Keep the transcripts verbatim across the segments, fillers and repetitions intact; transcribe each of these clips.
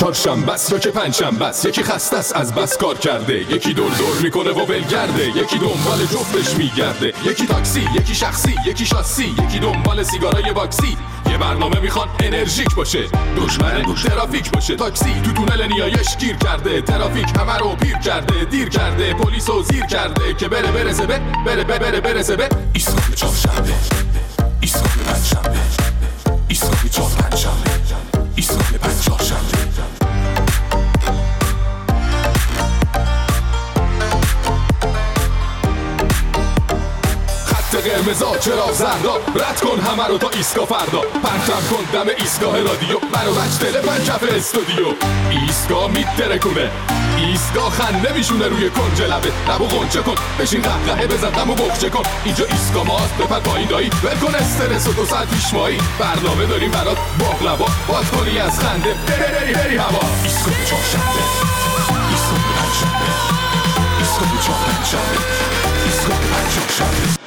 چهارشنبه است یا که پنجشنبه است، یکی خسته است از بس کار کرده، یکی دور دور میکنه و ولگرده، یکی دنبال جفتش میگرده، یکی تاکسی، یکی شخصی، یکی شاسی، یکی دنبال سیگارای باکسی. یه برنامه میخوان انرژیک باشه، دشمن ترافیک باشه. تاکسی تو تونل نیایش گیر کرده، ترافیک همه رو پیر کرده، دیر کرده، پلیس رو زیر کرده که بره برسه به بره بره بره برسه به ایستگاه چهارشنبه، ایستگاه پنجشنبه، ایستگاه چهار پنجشنبه، ایستگاه پنج چهارشنبه. قرمزا چرا زردا، رد کن همه رو تا ایستگاه فردا، پرچم کن دم ایستگاه رادیو، منو بچ دل پنجف استودیو. ایستگاه میترکونه، ایستگاه خنده میشونه روی کنج لبه، لبو غنچه کن، بشین قهقهه بزن دمو بخچه کن. اینجا ایستگاه ماست، بپر پایین دایی، ول کن استرس و دو ساعت پیش مایی. برنامه داریم برات باقلوا، باز کنی از خنده بری بری بری هوا. ایستگاه چهارشنبه، ایستگاه پنجشنبه، ایستگاه چهار پنجشنبه، ایستگاه پنج چهارشنبه.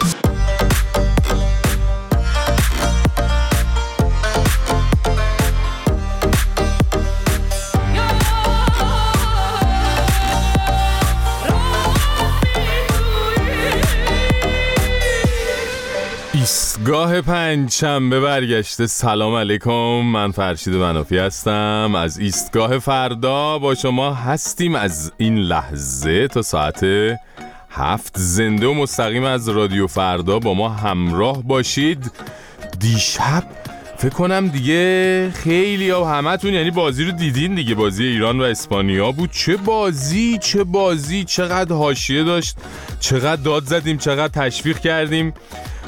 ایستگاه پنجشنبه برگشته. سلام علیکم، من فرشید منافی هستم از ایستگاه فردا. با شما هستیم از این لحظه تا ساعت هفت، زنده و مستقیم از رادیو فردا با ما همراه باشید. دیشب فکر کنم دیگه خیلی ها همتون یعنی بازی رو دیدین دیگه، بازی ایران و اسپانیا بود. چه بازی چه بازی، چقدر حاشیه داشت، چقدر داد زدیم، چقدر تشویق کردیم.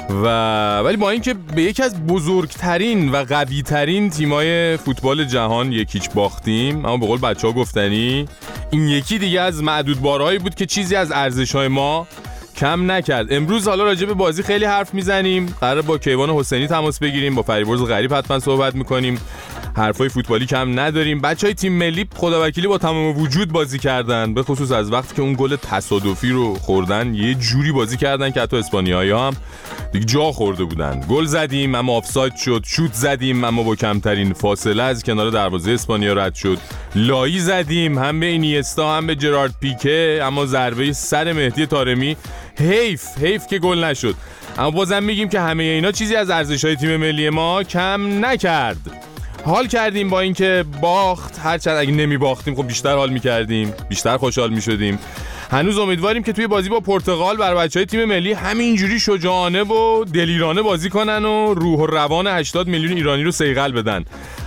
و ولی با اینکه به یکی از بزرگترین و قویترین تیمای فوتبال جهان یکیچ باختیم، اما به قول بچه‌ها گفتنی این یکی دیگه از معدود بارهایی بود که چیزی از ارزش‌های ما کم نکرد. امروز حالا راجع به بازی خیلی حرف میزنیم، قراره با کیوان حسینی تماس بگیریم، با فریبرز غریب حتما صحبت میکنیم، حرفای فوتبالی کم نداریم. بچهای تیم ملی خداوکیلی با تمام وجود بازی کردن، به خصوص از وقتی که اون گل تصادفی رو خوردن یه جوری بازی کردن که حتی اسپانیایی‌ها هم دیگه جا خورده بودن. گل زدیم اما آفساید شد، شوت زدیم اما با کمترین فاصله از کنار دروازه اسپانیا رد شد، لایی زدیم هم به اینیستا هم به جرارد پیکه اما ضربه سر مهدی طارمی حیف حیف که گل نشد. اما بازم میگیم که همه اینا چیزی از ارزش‌های تیم ملی ما کم نکرد. حال کردیم با اینکه باخت، هرچند اگه نمی باختیم خب بیشتر حال میکردیم، بیشتر خوشحال میشدیم. هنوز امیدواریم که توی بازی با پرتغال بر بچهای تیم ملی همینجوری شجاعانه و دلیرانه بازی کنن و روح و روان هشتاد میلیون ایرانی رو صیقل بدن.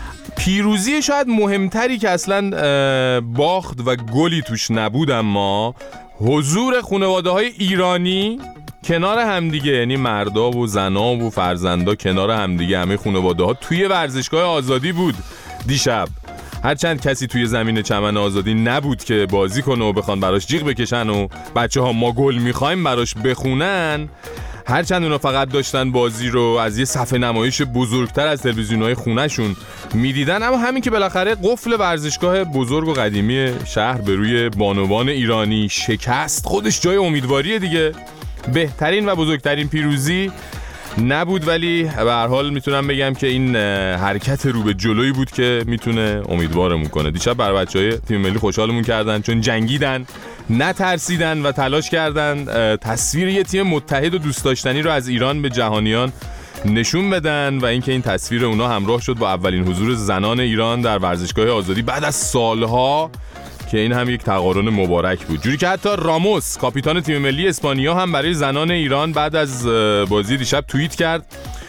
پیروزی شاید مهمتری که اصلا باخت و گلی توش نبود، اما حضور خانواده‌های ایرانی کنار همدیگه، یعنی مردا و زنا و فرزندا کنار همدیگه، همه خانواده‌ها توی ورزشگاه آزادی بود دیشب. هرچند کسی توی زمین چمن آزادی نبود که بازی کنه و بخوان براش جیغ بکشن و بچه ها ما گل میخوایم براش بخونن، هرچند اونا فقط داشتن بازی رو از یه صفحه نمایش بزرگتر از تلویزیون‌های خونه‌شون میدیدن، اما همین که بالاخره قفل ورزشگاه بزرگ و قدیمی شهر به روی بانوان ایرانی شکست، خودش جای امیدواریه دیگه. بهترین و بزرگترین پیروزی نبود، ولی به هر حال میتونم بگم که این حرکت رو به جلویی بود که میتونه امیدوارمون کنه. دیشب بر بچهای تیم ملی خوشحالمون کردن، چون جنگیدن، نترسیدن و تلاش کردن تصویر یه تیم متحد و دوست داشتنی رو از ایران به جهانیان نشون بدن و اینکه این تصویر اونا همراه شد با اولین حضور زنان ایران در ورزشگاه آزادی بعد از سالها، که این هم یک تقارن مبارک بود. جوری که حتی راموس کاپیتان تیم ملی اسپانیا هم برای زنان ایران بعد از بازی دیشب توییت کرد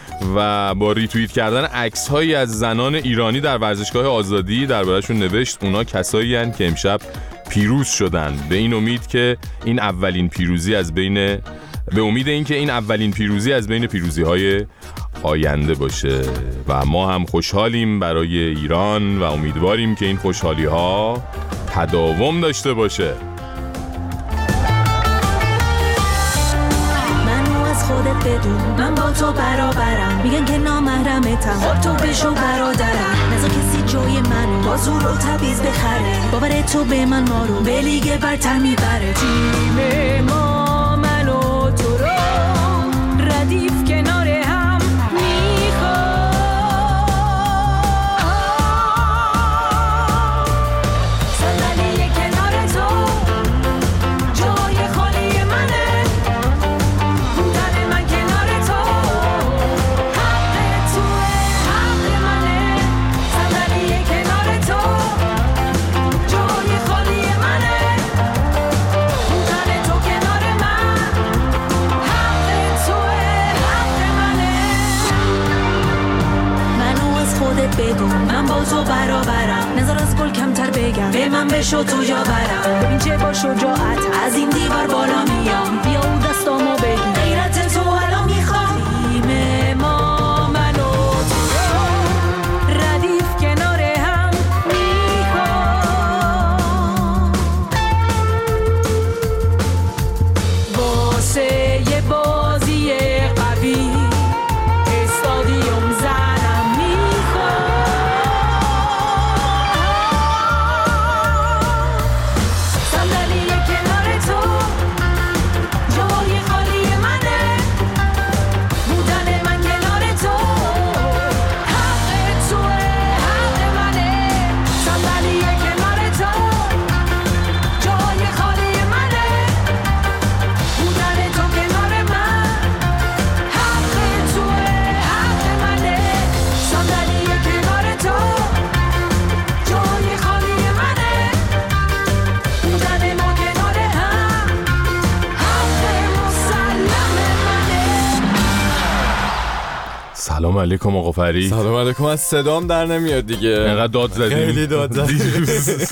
و با ریتوییت کردن عکس‌هایی از زنان ایرانی در ورزشگاه آزادی درباره‌شون نوشت اونا کسایی هستند که امشب پیروز شدن، به این امید که این اولین پیروزی از بین به امید اینکه این اولین پیروزی از بین پیروزی‌های آینده باشه. و ما هم خوشحالیم برای ایران و امیدواریم که این خوشحالی‌ها تداوم داشته باشه. منو از خودت بدون، من با تو برابرم، میگن که نامحرمتم، خود تو بشو برادرم، نزا کسی جای منو با زور و تبیز بخره، باور تو به من ما رو به لیگ برتر میبره. تیم ما منو تو رو ردیف کنار هم میخواد، بدون من با تو برابرم، نظر از گل کمتر بگم، به من بشو تو یا برم. ببین چه با شجاعت از این دیوار بالا میام، بیا اون دستامو بگیر، غیرت تو الان میخوام. تیم ما من و تو ردیف کنار هم میخوام، واسه یه بازی قوی استادیوم زنم میخوام. صندلی کنار تو جای خالی منه، بودن من کنار تو حق توه، حق منه. صندلی کنار تو جای خالی منه، بودن تو کنار من حق توه، حق منه. صندلی کنار تو جای خالی منه، بودن ما کنار هم حق مسلم منه. سلام علیکم آقا فرید. سلام علیکم. از صدام در نمیاد دیگه. اینقدر داد زدیم. خیلی داد زدیم.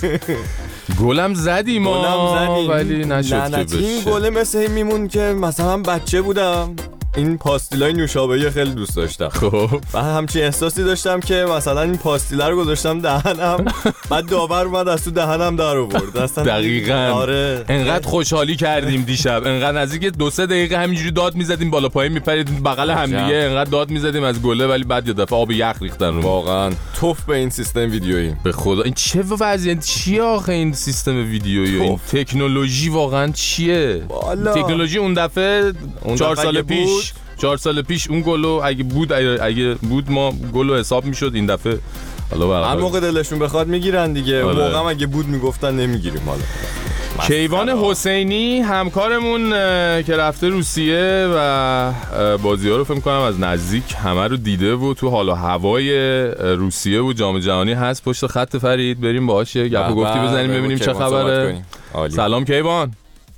گلم زدیم گلم ما زدیم ولی نشد که لعنتی این بشه. گله مثل این میمون که مثلا بچه بودم این پاستیلای نوشابه‌ای خیلی دوست داشتم. خب و همچین احساسی داشتم که مثلا این پاستیلا رو گذاشتم دهنم، بعد داور اومد از تو دهنم در آورد. اصلا دقیقاً. آره. انقدر خوشحالی کردیم دیشب، انقدر نزدیک دو سه دقیقه همینجوری داد میزدیم بالا پایین میپریدیم بغل هم دیگه، انقدر داد میزدیم از گله، ولی بعد یه دفعه آب یخ ریختن رو. واقعا توف به این سیستم ویدیویی. به خدا این چه وضعیت چیه آخه این سیستم ویدیویی؟ این تکنولوژی واقعا چیه؟ والا. تکنولوژی اون دفعه چهار دفعه سال اگه پیش بود. چهار سال پیش اون گلو اگه بود اگه بود ما گلو حساب میشد. این دفعه حالا هر موقع دلشون بخواد میگیرن دیگه. اون آره. موقع هم اگه بود میگفتن نمیگیریم. حالا کیوان حسینی همکارمون که رفته روسیه و بازی‌ها رو فکر می‌کنم از نزدیک همه رو دیده و تو حال و هوای روسیه و جام جهانی هست پشت خط. فرید بریم باهاش گپ و گفتی بزنیم ببینیم چه خبره. سلام کیوان.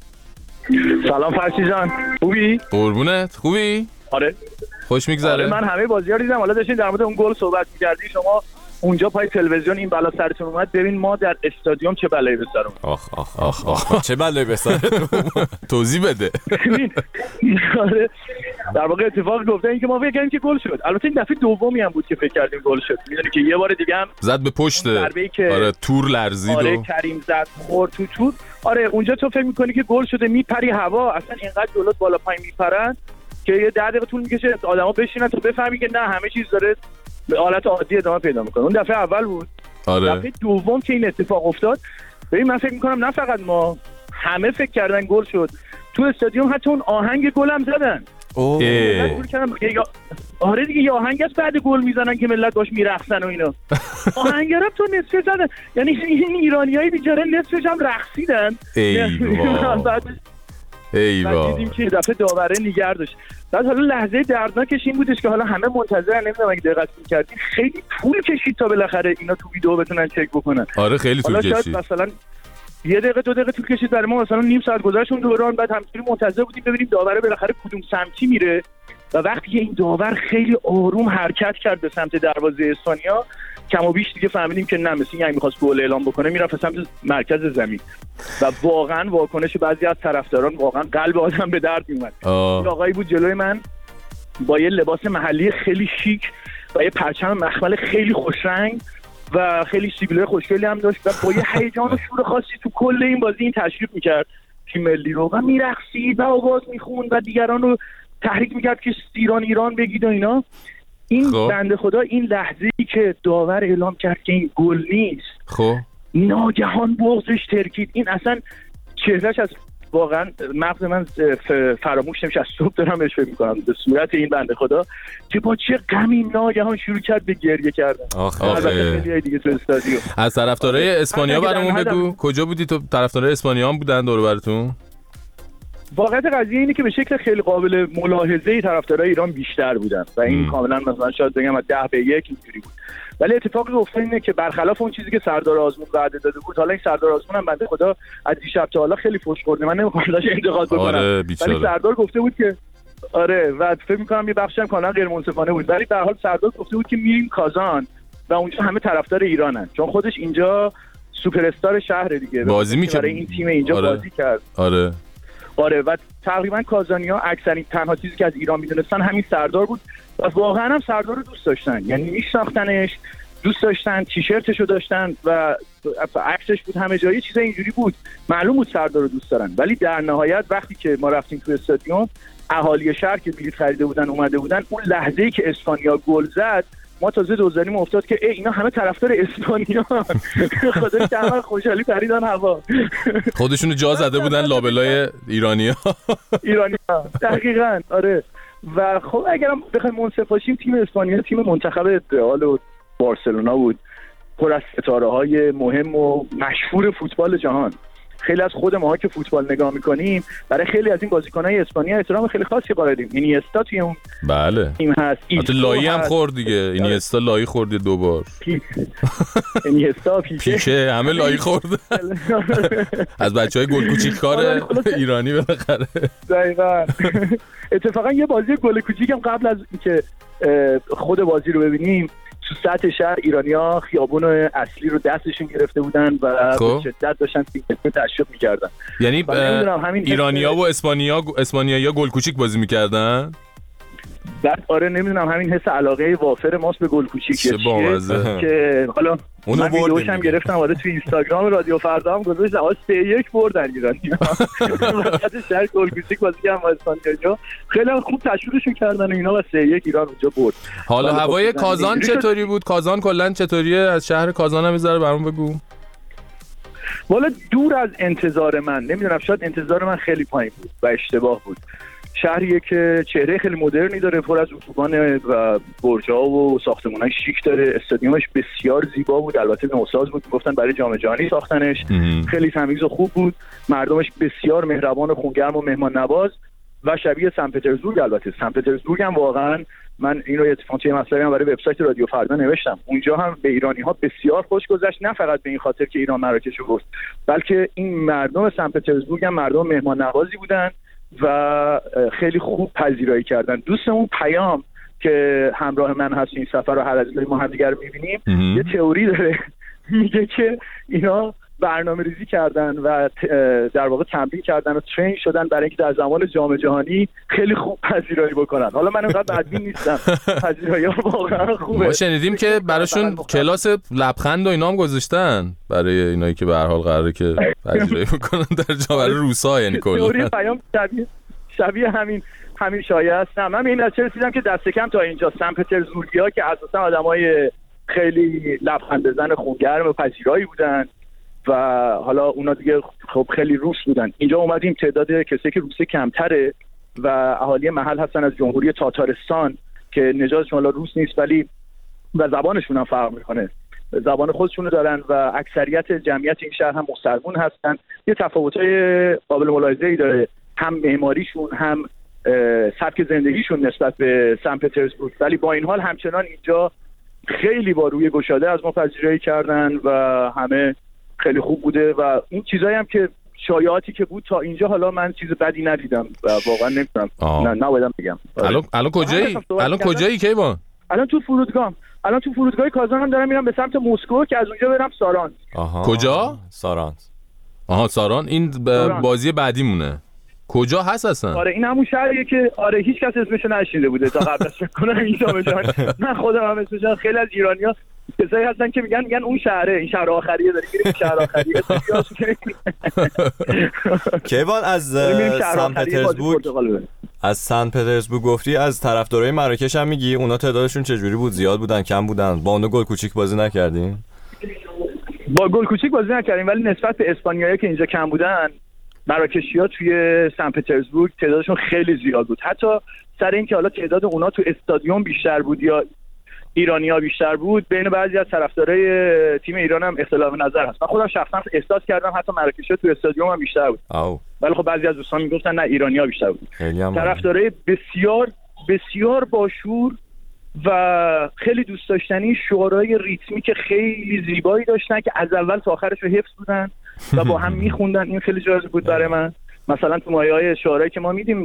سلام فرشی جان، خوبی؟ قربونت. خوبی؟ آره. خوش میگذره؟ آره من همه بازی‌ها رو دیدم. حالا داشتین در مورد اون گل صحبت می‌کردی شما اونجا پای تلویزیون این بلا سرتون اومد. ببین ما در استادیوم چه بلایی به سر اومد. آخ آخ آخ آخ چه بلایی به سر توضیح بده. ببین آره در واقع اتفاق گفته این که ما فکر کردیم که گل شد. البته این دفعه دومی هم بود که فکر کردیم گل شد. میدونی که یه بار دیگه هم زد به پشت. که آره تور لرزید. آره و کریم زد خورد تو تور. آره اونجا تو فکر می‌کنی که گل شده، میپری هوا، اصلا اینقدر جلوت بالا پایین میپرن که یه ده دقیقه طول میکشه آدما بشینن تو بفهمی که نه همه چیز داره به حالت عادی ادامه پیدا میکنه. اون دفعه اول بود. آره. دفعه دوم که این اتفاق افتاد، ببین من فکر میکنم نه فقط ما، همه فکر کردن گل شد. تو استادیوم حتی اون آهنگ گل هم زدن. اوه. آره دیگه یه آهنگ است بعد گل میزنن که ملت باش میرقصن و اینا. آهنگ رو تو نصفش زدن. یعنی این ایرانیایی بیچاره نصفش هم رقصیدن. ایوا. ایوا. بعد دیدیم که دفعه داوره نگار داشت. بعد حالا لحظه دردناکش این بودش که حالا همه منتظرن، نمیدونم اگه دقت می‌کردی خیلی طول کشید تا بالاخره اینا تو ویدیو بتونن چک بکنن. آره خیلی طول کشید. حالا شاید مثلا یه دقیقه دو دقیقه طول کشید برای ما، مثلا نیم ساعت گذشت اون دوران. بعد همینجوری منتظر بودیم ببینیم داوره بالاخره کدوم سمتی میره و وقتی این داور خیلی آروم حرکت کرد به سمت دروازه اسپانیا، کم و بیش دیگه فهمیدیم که نه، مثل یعنی می‌خواست گل اعلام بکنه، میرفت سمت مرکز زمین و واقعا واکنش بعضی از طرفداران واقعا قلب آدم به درد میومد. این آقایی بود جلوی من با یه لباس محلی خیلی شیک و یه پرچم مخمل خیلی خوش رنگ و خیلی سیبیلای خوشگلی هم داشت و با یه هیجان و شور خاصی تو کل این بازی این تشریف میکرد تیم ملی رو و میرقصید و آواز میخوند و دیگران رو تحریک میکرد که ایران ایران بگید و اینا. این خب. بنده خدا این لحظه‌ای که داور اعلام کرد که این گل نیست، خب ناگهان بغضش ترکید. این اصلا چهرهش از واقعا مغز من فراموش نمیشه، از صبح دارم بهش فکر میکنم به صورت این بنده خدا که با چه غمی ناگهان شروع کرد به گریه کردن. آخه دیگه تو استادیوم از طرفدارای اسپانیا برامون بگو کجا بودی تو؟ طرفدارای اسپانیا هم بودن دور و براتون؟ واقعیت قضیه اینه که به شکل خیلی قابل ملاحظه‌ای طرفدارای ایران بیشتر بودن و این کاملا مثلا شاید بگم از ده به یک اینجوری بود. ولی اتفاقی افتاد اینه که برخلاف اون چیزی که سردار آزمون وعده داده بود، حالا این سردار آزمون هم بنده خدا از دیشب تا حالا خیلی فوش خورده، من نمیخوام ازش انتقاد بکنم. آره ولی سردار گفته بود که آره و فکر می‌کنم یه بخشی هم کاملا غیر منصفانه بود، ولی در حال سردار گفته بود که میریم کازان و اونجا همه طرفدار ایرانن، چون خودش اینجا سوپر استار شهر دیگه، بازی می‌کرد برای این تیم اینجا آره. بازی کرد. آره آره و تقریبا کازانیا اکثرین تنها چیزی که از ایران میدونستن همین سردار بود و واقعا هم سردار رو دوست داشتن، یعنی میشناختنش، دوست داشتن، تیشرتشو داشتن و عکسش بود همه جایی، چیز اینجوری بود، معلوم بود سردار رو دوست دارن. ولی در نهایت وقتی که ما رفتیم تو استادیوم، اهالی شهر که بلیط خریده بودن اومده بودن، اون لحظه‌ای که اسپانیا گل زد ما تازه دوزاریم افتاد که ای اینا همه طرفدار اسپانیا خدایی که همه خوشحالی پریدن هوا، خودشونو جا زده بودن لابلای ایرانیا ایرانیا دقیقاً. آره و خب اگرم بخوایم منصف باشیم تیم اسپانیا تیم منتخب رئال و بارسلونا بود، پر از ستاره‌های مهم و مشهور فوتبال جهان. خیلی از خود ماها که فوتبال نگاه می‌کنیم برای خیلی از این بازیکن‌های اسپانیا احترام خیلی خاصی قائلیم. اینیستا توی اون بله تیم هست، حتی لایی هم خورد دیگه، اینیستا لایی خورد دو بار، اینیستا پیکه پیکه همه لایی خورد از بچهای گل کوچیک‌کار ایرانی بالاخره. دقیقاً. اتفاقا یه بازی گل کوچیکم قبل از اینکه خود بازی رو ببینیم تو سطح شهر ایرانی‌ها خیابون اصلی رو دستشون گرفته بودن و خب. به شدت داشتن تیم‌ها تشویق می‌کردن. یعنی ایرانی‌ها و اسپانیا اسپانیایی‌ها گل کوچیک بازی می‌کردن؟ بعد آره نمیدونم همین حس علاقه وافر ماست به گل کوچیکه که حالا اونو من ویدیوش هم گرفتم حالا تو اینستاگرام رادیو فردا هم گذاشتم، آ سه یک بردن ایرانی‌ها وقتی شهر گل کوچیک بازی کردن با اسپانیا، خیلی خوب تشویقشون کردن اینا و سه یک ایران اونجا برد. حالا هوای کازان چطوری بود؟ کازان کلا چطوریه؟ از شهر کازان هم میذاره برام بگو. والا دور از انتظار من، نمیدونم شاید انتظار من خیلی پایین بود و اشتباه بود. شهریه که چهره خیلی مدرنی داره، پر از اتوبان و برج‌ها و ساختمان‌های شیک داره، استادیومش بسیار زیبا بود، البته نوساز بود، گفتن برای جام جهانی ساختنش، خیلی تمیز و خوب بود، مردمش بسیار مهربان و خونگرم و مهمان نواز و شبیه سن پترزبورگ. البته سن پترزبورگ هم واقعا من این رو اتفاقا توی مطلبی هم برای وبسایت رادیو فردا نوشتم، اونجا هم به ایرانی‌ها بسیار خوش گذشت، نه فقط به این خاطر که ایران مراکش رو برد، بلکه این مردم سن پترزبورگ هم مردم مهمان نوازی بودن و خیلی خوب پذیرایی کردن. دوستمون پیام که همراه من هست این سفر رو هر از گاهی ما هم دیگر می‌بینیم، یه تئوری داره، میگه که اینا برنامه ریزی کردن و در واقع تمرین کردن و ترین شدن برای اینکه در زمان جام جهانی خیلی خوب پذیرایی بکنن. حالا من اینقدر بدبین نیستم، پذیرایی ها واقعا خوبه. ما شنیدیم که براشون کلاس لبخند و اینا هم گذاشتن برای اینایی که به هر حال قراره که پذیرایی بکنن در جام، برای روسا یعنی کلا. تئوری پیام شبیه شبیه همین همین شایعه است. نه من این نتیجه رسیدم که دست کم تا اینجا سن پترزبورگی‌ها که اساسا آدمای خیلی لبخند بزن خونگرم و پذیرایی بودن و حالا اونا دیگه خب خیلی روس بودن. اینجا اومدیم تعداد کسی که روسی کمتره و اهالی محل هستن از جمهوری تاتارستان که نژادشون حالا روس نیست ولی و زبانشون هم فرق میکنه، زبان خودشونو دارن و اکثریت جمعیت این شهر هم مسلمون هستن. یه تفاوت‌های قابل ملاحظه‌ای داره، هم معماریشون هم سبک زندگیشون نسبت به سن پترزبورگ، ولی با این حال همچنان اینجا خیلی با روی گشاده از ما پذیرایی کردن و همه خیلی خوب بوده و این چیزایی هم که شایعاتی که بود تا اینجا حالا من چیز بدی ندیدم و واقعا نمی‌دونم نه نبایدم بگم. الان الان کجایی؟ الان کجایی کیوان؟ الان تو فرودگاه الان تو فرودگاه کازان هم دارم میرم به سمت مسکو که از اونجا برم ساران. کجا؟ ساران. آها ساران این بازی بعدی مونه. کجا هست اصلا؟ آره این همون شهریه که آره هیچ کس اسمشو نشنیده بوده تا قبل از فکر کنم این جام جهانی. من خودم هم اسمش خیلی از ایرانی‌ها کسایی هستن که میگن میگن اون شهره، این شهر آخریه، داریم میریم شهر آخریه. کیوان از سن پترزبورگ از سن پترزبورگ گفتی، از طرفدارای مراکش هم میگی اونا تعدادشون چجوری بود؟ زیاد بودن کم بودن؟ با اون گل کوچیک بازی نکردین؟ با گل کوچیک بازی نکردیم ولی نسبت به اسپانیایی که اینجا کم بودن، مراکشی‌ها توی سن پترزبورگ تعدادشون خیلی زیاد بود. حتی سر اینکه حالا تعداد اونا تو استادیوم بیشتر بود یا ایرانی‌ها بیشتر بود، بین بعضی از طرفدارای تیم ایران هم اختلاف نظر هست. من خودم شخصا احساس کردم حتی مراکشی‌ها تو استادیوم هم بیشتر بود. آو. ولی خب بعضی از دوستان میگفتن نه ایرانی‌ها بیشتر بود. طرفدارای بسیار بسیار باشور و خیلی دوست داشتنی، شعارهای ریتمیک خیلی زیبایی داشتن که از اول تا آخرش رو حفظ بودن و با هم میخوندن. این خیلی جالب بود برای من. مثلا تو مایه‌های شعارهایی که ما میدیم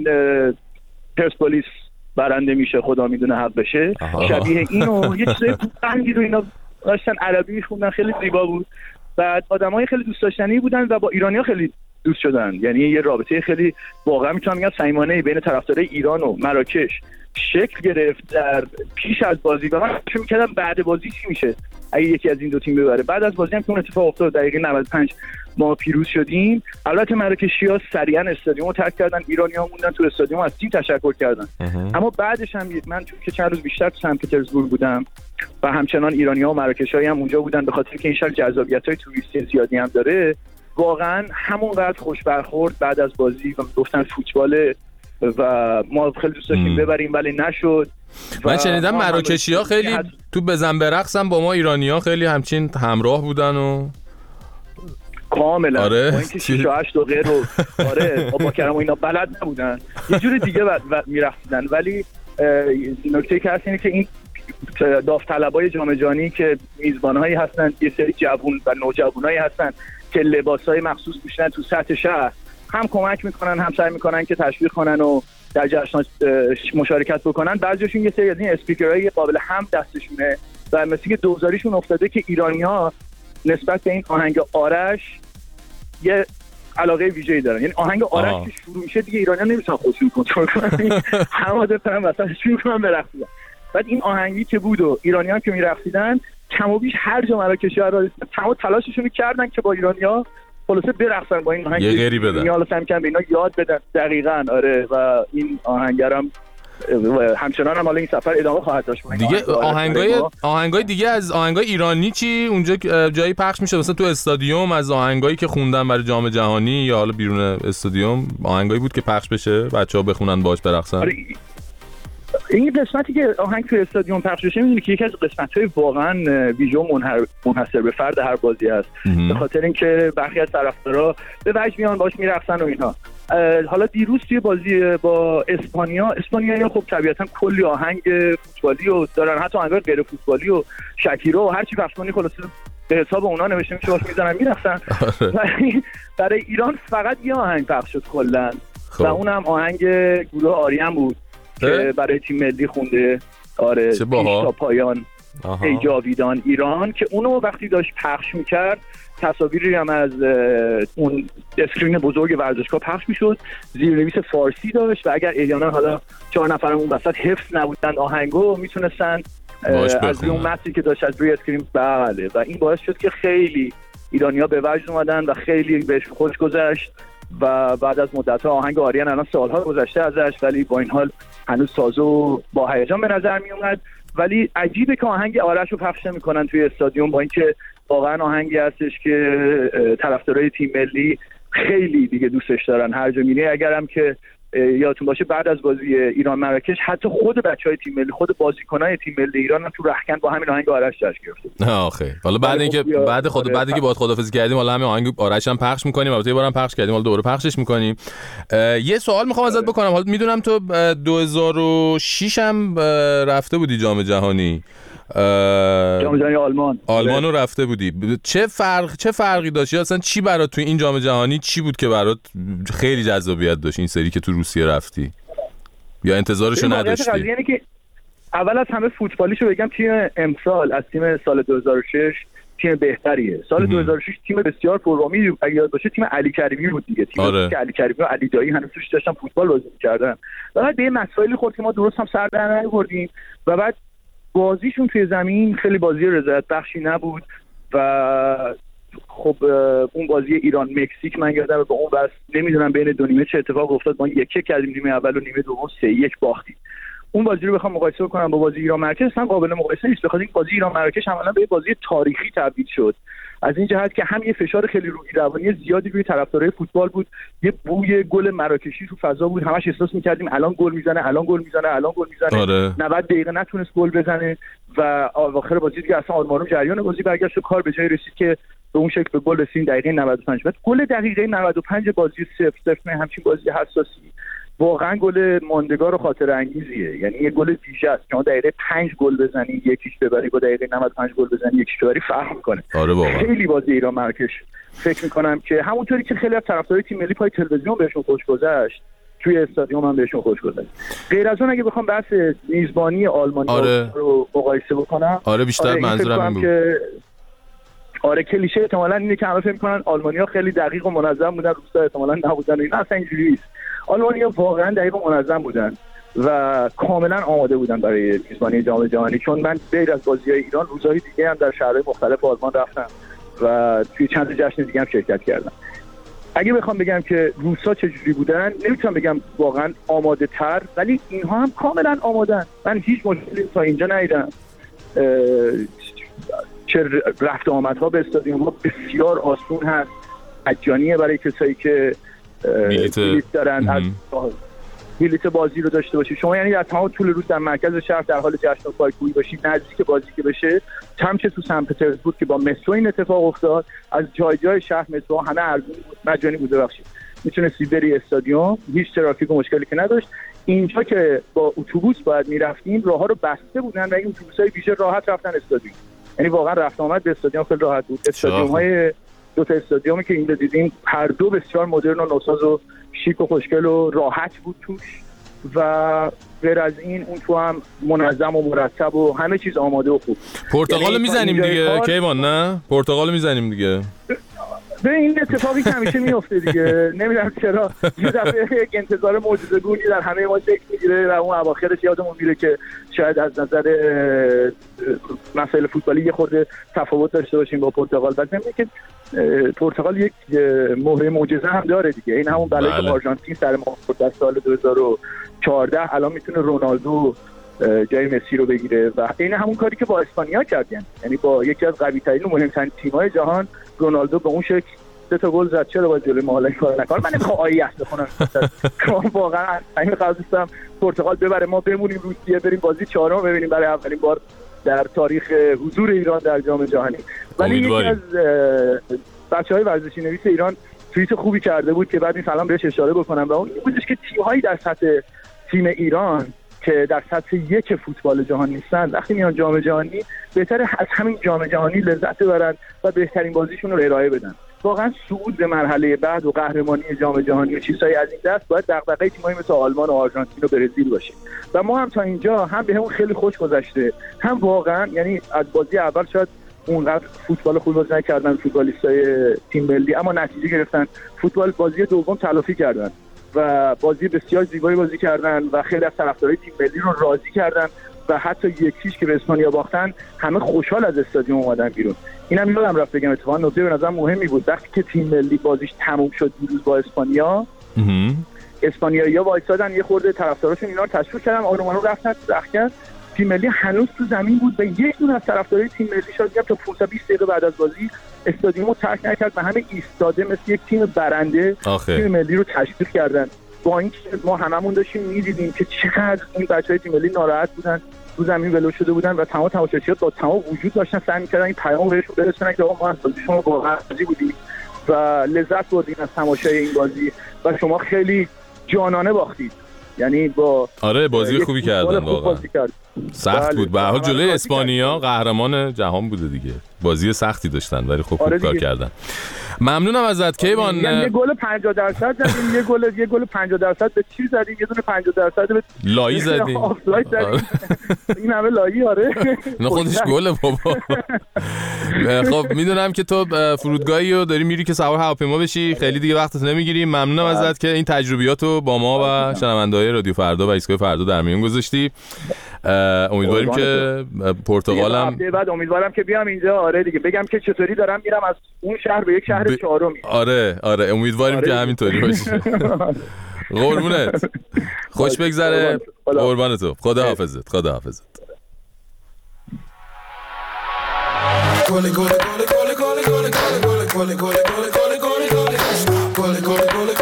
پرسپولیس برنده میشه خدا میدونه حق بشه، شبیه اینو یه چیزای قندی رو اینا داشتن عربی میخوندن، خیلی زیبا بود. بعد آدمای خیلی دوست داشتنی بودن و با ایرانی‌ها خیلی دوست شدن، یعنی یه رابطه خیلی واقعا میتونم بگم صمیمانه بین طرفدارای ایران و مراکش شکل گرفت در پیش از بازی و من فکر می‌کردم بعد بازی چی میشه اگه یکی از این دو تیم ببره. بعد از بازی هم که اون اتفاق افتاد دقیقه نود و پنج ما پیروز شدیم. البته مراکشی‌ها سریعا استادیومو ترک کردن، ایرانی‌ها موندن تو استادیوم از تیم تشکر کردن. اما بعدش هم من چون که چند روز بیشتر تو سن پترزبورگ بودم و همچنان ایرانی‌ها و مراکشی‌ها هم اونجا بودن، به خاطر که این شهر جذابیت‌های توریستی زیادی هم داره، واقعا همونقدر خوش برخورد بعد از بازی و گفتن فوتبال و ما خیلی دوست داشتیم ببریم ولی نشد. من شنیدم مراکشی‌ها خیلی حد... تو بزن برقص هم با ما ایرانی‌ها خیلی همچین همراه بودن و کاملا آره. با اینکه شش و هشت و غیر و آره با کرم و اینا بلد نبودن، یه جور دیگه میرفتن. ولی نکته که هست اینه که این داوطلبای جام جهانی که میزبان‌هایی هستن، یه سری جوون و نوجوانایی هستن که لباسای مخصوص پوشیدن تو سطح شهر، هم کمک میکنن هم سعی میکنن که تشویق کنن و در جشن‌ها مشارکت بکنن. بعضیشون یه سری از این اسپیکرهای قابل هم دستشونه و مثل که دوزاریشون افتاده که ایرانی‌ها نسبت به این آهنگ آرش یه علاقه ویژه‌ای دارن. یعنی آهنگ آرش آه. که شروع میشه دیگه ایرانی‌ها نمیتونن خودشون کنترل کنن، همه دارن مثلا شروع میکنن برقصیدن. بعد این آهنگی که بود و ایرانی‌ها که میرقصیدن کم و بیش هر جا مراکشی‌ها را تمام تلاششون می‌کردن که با ایرانی‌ها خلاصه برقصن با این آهنگ یه غری بدن، یعنی حالا سعی می‌کنن به اینا یاد بدن. دقیقاً آره. و این آهنگرم همچنان هم حالا این سفر ادامه خواهد داشت دیگه. آهنگای آهنگای دیگه از آهنگای ایرانی چی اونجا جایی پخش میشه مثلا تو استادیوم؟ از آهنگایی که خوندن برای جام جهانی یا حالا بیرون استادیوم آهنگایی بود که پخش بشه بچه‌ها بخونن باهاش برقصن؟ آره. این قسمتی که آهنگ تو استادیوم پخش بشه می‌دونی که یکی از قسمت‌های واقعاً ویژه و منحصر به فرد هر بازی است، به خاطر اینکه برخی از طرفدارا به وجه میان باش میرقصن و اینها. حالا دیروز توی بازی با اسپانیا، اسپانیایی‌ها خب طبیعتاً کلی آهنگ فوتبالی و دارن، حتی آهنگ غیر فوتبالی و شکیرا و هر چی پخش کنی خلاص به حساب اونا نوشته میشه باش میزنن میرقصن. ولی برای ایران فقط یه آهنگ پخش شد کلاً و اونم آهنگ گروه آریان بود که برای تیم ملی خونده. آره پیش تا پایان ای جاویدان ایران، که اونو وقتی داشت پخش میکرد تصاویری هم از اون اسکرین بزرگ ورزشگاه پخش میشد، زیرنویس فارسی داشت و اگر احیانا حالا چهار نفرم اون وسط حفظ نبودن آهنگو میتونستن از اون متنی که داشت از روی اسکرین بله. و این باعث شد که خیلی ایرانی‌ها به وجد اومدن و خیلی بهش خوش گذشت و بعد از مدت‌ها آهنگ آریان الان سال‌ها گذشته ازش ولی با این حال هنوز ساز و با هیجان به نظر می اومد. ولی عجیبه که آهنگ آرش رو پخش نمی‌کنن توی استادیوم، با اینکه واقعا آهنگی هستش که طرفدارای تیم ملی خیلی دیگه دوستش دارن هر جا میره. اگرم که یادتون باشه بعد از بازی ایران مراکش حتی خود بچهای تیم ملی، خود بازیکنای تیم ملی ایران هم تو رختکن با همین آهنگ آرش جشن گرفتن. آخه حالا بعد اینکه بعد خود بعد اینکه باهات خدافظی کردیم حالا همین آهنگ آرش هم پخش می‌کنیم، البته یه بارم پخش کردیم حالا دوباره پخشش می‌کنیم. یه سوال می‌خوام ازت بکنم، حالا میدونم تو دو هزار و شش هم رفته بودی جام جهانی، جام جهانی آلمان آلمان رو رفته بودی، چه فرق چه فرقی داشت اصلا؟ چی برات تو این جام جهانی چی بود که برات خیلی جذابیت داشت این سری که تو روسیه رفتی یا انتظارشو نداشتی؟ یعنی که اول از همه فوتبالیشو بگم، تیم امسال از تیم سال دو هزار و شش تیم بهتریه. سال دو هزار و شش تیم بسیار پررومی اگه یاد باشه تیم علی کریمی بود دیگه، تیم آره. که علی کریمی و علی دایی هنوز توش داشتن فوتبال بازی می‌کردن و بعد به مسائلی خورد که ما درست هم سر در نیاوردیم و بعد بازیشون توی زمین خیلی بازی رضایت بخشی نبود و خب اون بازی ایران مکزیک من یادمه با اون بس نمیدونم بین دو نیمه چه اتفاق افتاد، ما یک یک کردیم نیمه اول و نیمه دوم سه یک باختیم. اون بازی رو بخوام مقایسه کنم با بازی ایران مراکش اصلا قابل مقایسه نیست، بخاطر اینکه بازی ایران مراکش عملاً به بازی تاریخی تبدیل شد از این جهت که هم یه فشار خیلی روحی روانی زیادی روی طرفدارای فوتبال بود، یه بوی گل مراکشی تو فضا بود، همش احساس می‌کردیم الان گل میزنه الان گل میزنه الان گل میزنه آره. نود دقیقه نتونست گل بزنه و آخر بازی دیگه اصلا آرمانو جریان بازی برگشت و کار به جای رسید که به اون شکل به گل رسید دقیقه نود و پنج. بعد گل دقیقه نود و پنج بازی صفر صفر همچین بازی حساسی واقعا گل ماندگار و خاطر انگیزیه، یعنی یه گل ویژه است که دقیقه پنج گل بزنی یکیش ببری با دقیقه نود و پنج گل بزنی یکیش ببری فرق میکنه. آره واقعا خیلی بازی ایران مراکش فکر میکنم که همونطوری که خیلی از طرفدارای تیم ملی پای تلویزیون بهشون خوش گذشت توی استادیوم هم بهشون خوش گذشت. غیر از اون اگه بخوام بحث میزبانی آلمانی آره. رو مقایسه بکنم، آره بیشتر آره منظورم این بود که آره کلیشه احتمالاً اینه که همه فکر می‌کنن آلمانی‌ها خیلی دقیق و منظم بودن، روس‌ها احتمالاً نبودن. این اصلا اینجوری نیست. آلمانی‌ها واقعاً دقیق و منظم بودن و کاملا آماده بودن برای میزبانی جام جهانی. چون من غیر از بازی‌های ایران روزهای دیگه هم در شهرهای مختلف آلمان رفتم و توی چند جشن دیگه هم شرکت کردم. اگه بخوام بگم که روس‌ها چجوری بودن، نمیتونم بگم واقعا آماده تر، ولی اینها هم کاملا آمادن. من هیچ مشکلی تا اینجا ندیدم. چه رفت آمدها به استادیوم ها بسیار آسون هست، مجانیه برای کسایی که بلیت دارن از بلیت بازی رو داشته باشید. شما یعنی در تمام طول روز در مرکز شهر در حال جشن و پایکوبی باشید، نزدیک بازی که بشه، چه تو سن پترزبورگ که با مترو این اتفاق افتاد، از جای جای شهر مترو همه ارزون بود، مجانی بود، ببخشید میتونستی بری استادیوم، هیچ ترافیک و مشکلی که نداشت. اینجا که با اتوبوس باید میرفتیم، راهها رو بسته بودن و این اتوبوس‌های ویژه راحت رفتن استادیوم. یعنی واقعا رفت آمد به استادیوم خیلی راحت بود. استادیوم‌های دو تا استادیومی که اینجا دیدیم هر دو بسیار مدرن و نوساز و شیک و خوشگل و راحت بود توش و غیر از این اون تو هم منظم و مرتب و همه چیز آماده و خوب. پرتغال یعنی میزنیم دیگه کار... کیوان نه؟ پرتغال میزنیم دیگه. به این اتفاقی که همیشه میفته دیگه. نمیدونم چرا یه دفعه یک انتظار معجزه‌گونی در همه ما شکل میگیره و اون اواخرش یادمون میره که شاید از نظر مسائل فوتبالی یه خورده تفاوت داشته باشیم با پرتغال. بعد میگه که پرتغال یک مهره معجزه هم داره دیگه. این همون بلایی که آرژانتین سر ما در سال دو هزار و چهارده الان میتونه رونالدو جای مسی رو بگیره و این همون کاری که با اسپانیا کردن. یعنی با یکی از قوی‌ترین و مهمترین تیم‌های جهان رونالدو به اون شکل سه تا گل زد. چرا با جلوی ما حالا کار نکنه؟ من نمیخوام آیه بخونم که واقعا این قضیه پرتغال ببره ما بمونیم روسیه بریم بازی چهارم ببینیم برای اولین بار در تاریخ حضور ایران در جام جهانی. ولی یکی از بچه‌های ورزشی نویس ایران توییت خوبی کرده بود که بعد این سلام بهش اشاره بکنم و اون بودش که تیم‌هایی در سطح تیم ایران که در سطح یک فوتبال جهان نیستن وقتی میان جام جهانی بهتره از همین جام جهانی لذت ببرن و بهترین بازیشون رو ارائه بدن. واقعا صعود به مرحله بعد و قهرمانی جام جهانی و چیزهای از این دست باید دغدغه تیم‌های مثل آلمان و آرژانتین و برزیل باشه و ما هم تا اینجا هم بهمون خیلی خوش گذشته، هم واقعا یعنی از بازی اول شاید اونقدر فوتبال خوب بازی نکردن فوتبالیستای تیم ملی، اما نتیجه گرفتن. فوتبال بازی دوم تلافی کردن و بازی بسیار زیبایی بازی کردن و خیلی از طرفدارای تیم ملی رو راضی کردن و حتی یکیش که به اسپانیا باختن همه خوشحال از استادیوم اومدن بیرون. اینم یادم رفت بگم اتفاقا نکته به نظرم مهمی بود. وقتی که تیم ملی بازیش تموم شد دیروز با اسپانیا، اسپانیایی‌ها وایسادن یه خورده طرفداراشون اینا رو تشویق کردن، آروم آروم رفتن تو رختکن. تیم ملی هنوز تو زمین بود و یک دونه از طرفدارای تیم ملی شاید تا پانزده بیست دقیقه بعد از بازی استادیومو ترک نکرد و همه ایستاده مثل یک تیم برنده آخه. تیم ملی رو تشویق کردن. با اینکه ما هممون داشتیم می‌دیدیم که چقدر این بچهای تیم ملی ناراحت بودن، تو زمین ولو شده بودن و تمام تماشاگرها با تمام وجود داشتن سعی می‌کردن این پیام بهشون برسونن که آقا ما از بازی شما واقعا راضی بودیم و لذت بردیم از تماشای این بازی و شما خیلی جانانه باختید. یعنی با آره بازی خوبی کردن واقعا. سخت بود. به هر حال جلوی اسپانیا قهرمان جهان بوده دیگه. بازی سختی داشتن ولی خب خوب کار کردن. ممنونم ازت کیوان. یه گل پنجاه درصد زدیم، یه گل یه گل پنجاه درصد به چی زدیم، یه دونه پنجاه درصد به لایی زدیم. این همه لایی آره. نه خودش گله بابا. خب میدونم که تو فرودگاهی رو داری میری که سوار هواپیما بشی، خیلی دیگه وقتت نمیگیریم. ممنونم ازت که این تجربیاتو با ما و شنونده‌های رادیو فردا و ایستگاه فردا در میون گذاشتی. امیدواریم که پرتغال هم بعد امیدوارم که بیام اینجا آره دیگه بگم که چطوری دارم میرم از اون شهر به یک شهر ب... چهارمی. آره آره امیدواریم آره که همینطوری باشه. قربونت. خوش بگذره. قربان تو. خدا حافظت. خدا حافظت. گل گل گل گل گل گل گل گل گل گل گل گل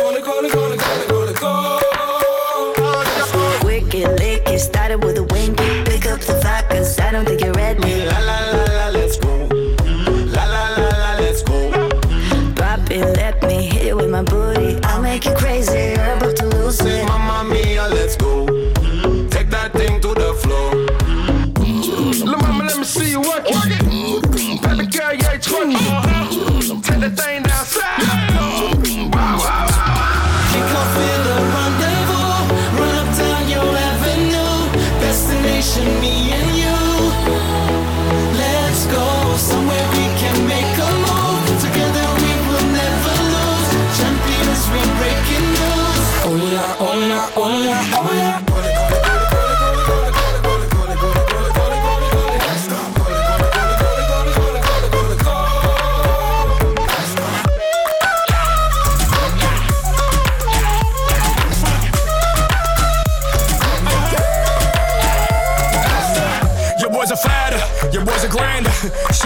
started with a wink. Pick up the fact cause I don't think you're ready. La la la la, let's go. La la la la, let's go. Drop it, let me hit it with my booty. I'll make you crazy, you're about to lose it. Say mamma mia, let's go. Take that thing to the floor. Look mama, let me see you work it. Baby girl, you ain't twerking. Take that thing down south. Wow, wow, wow. She can't feel the rendezvous.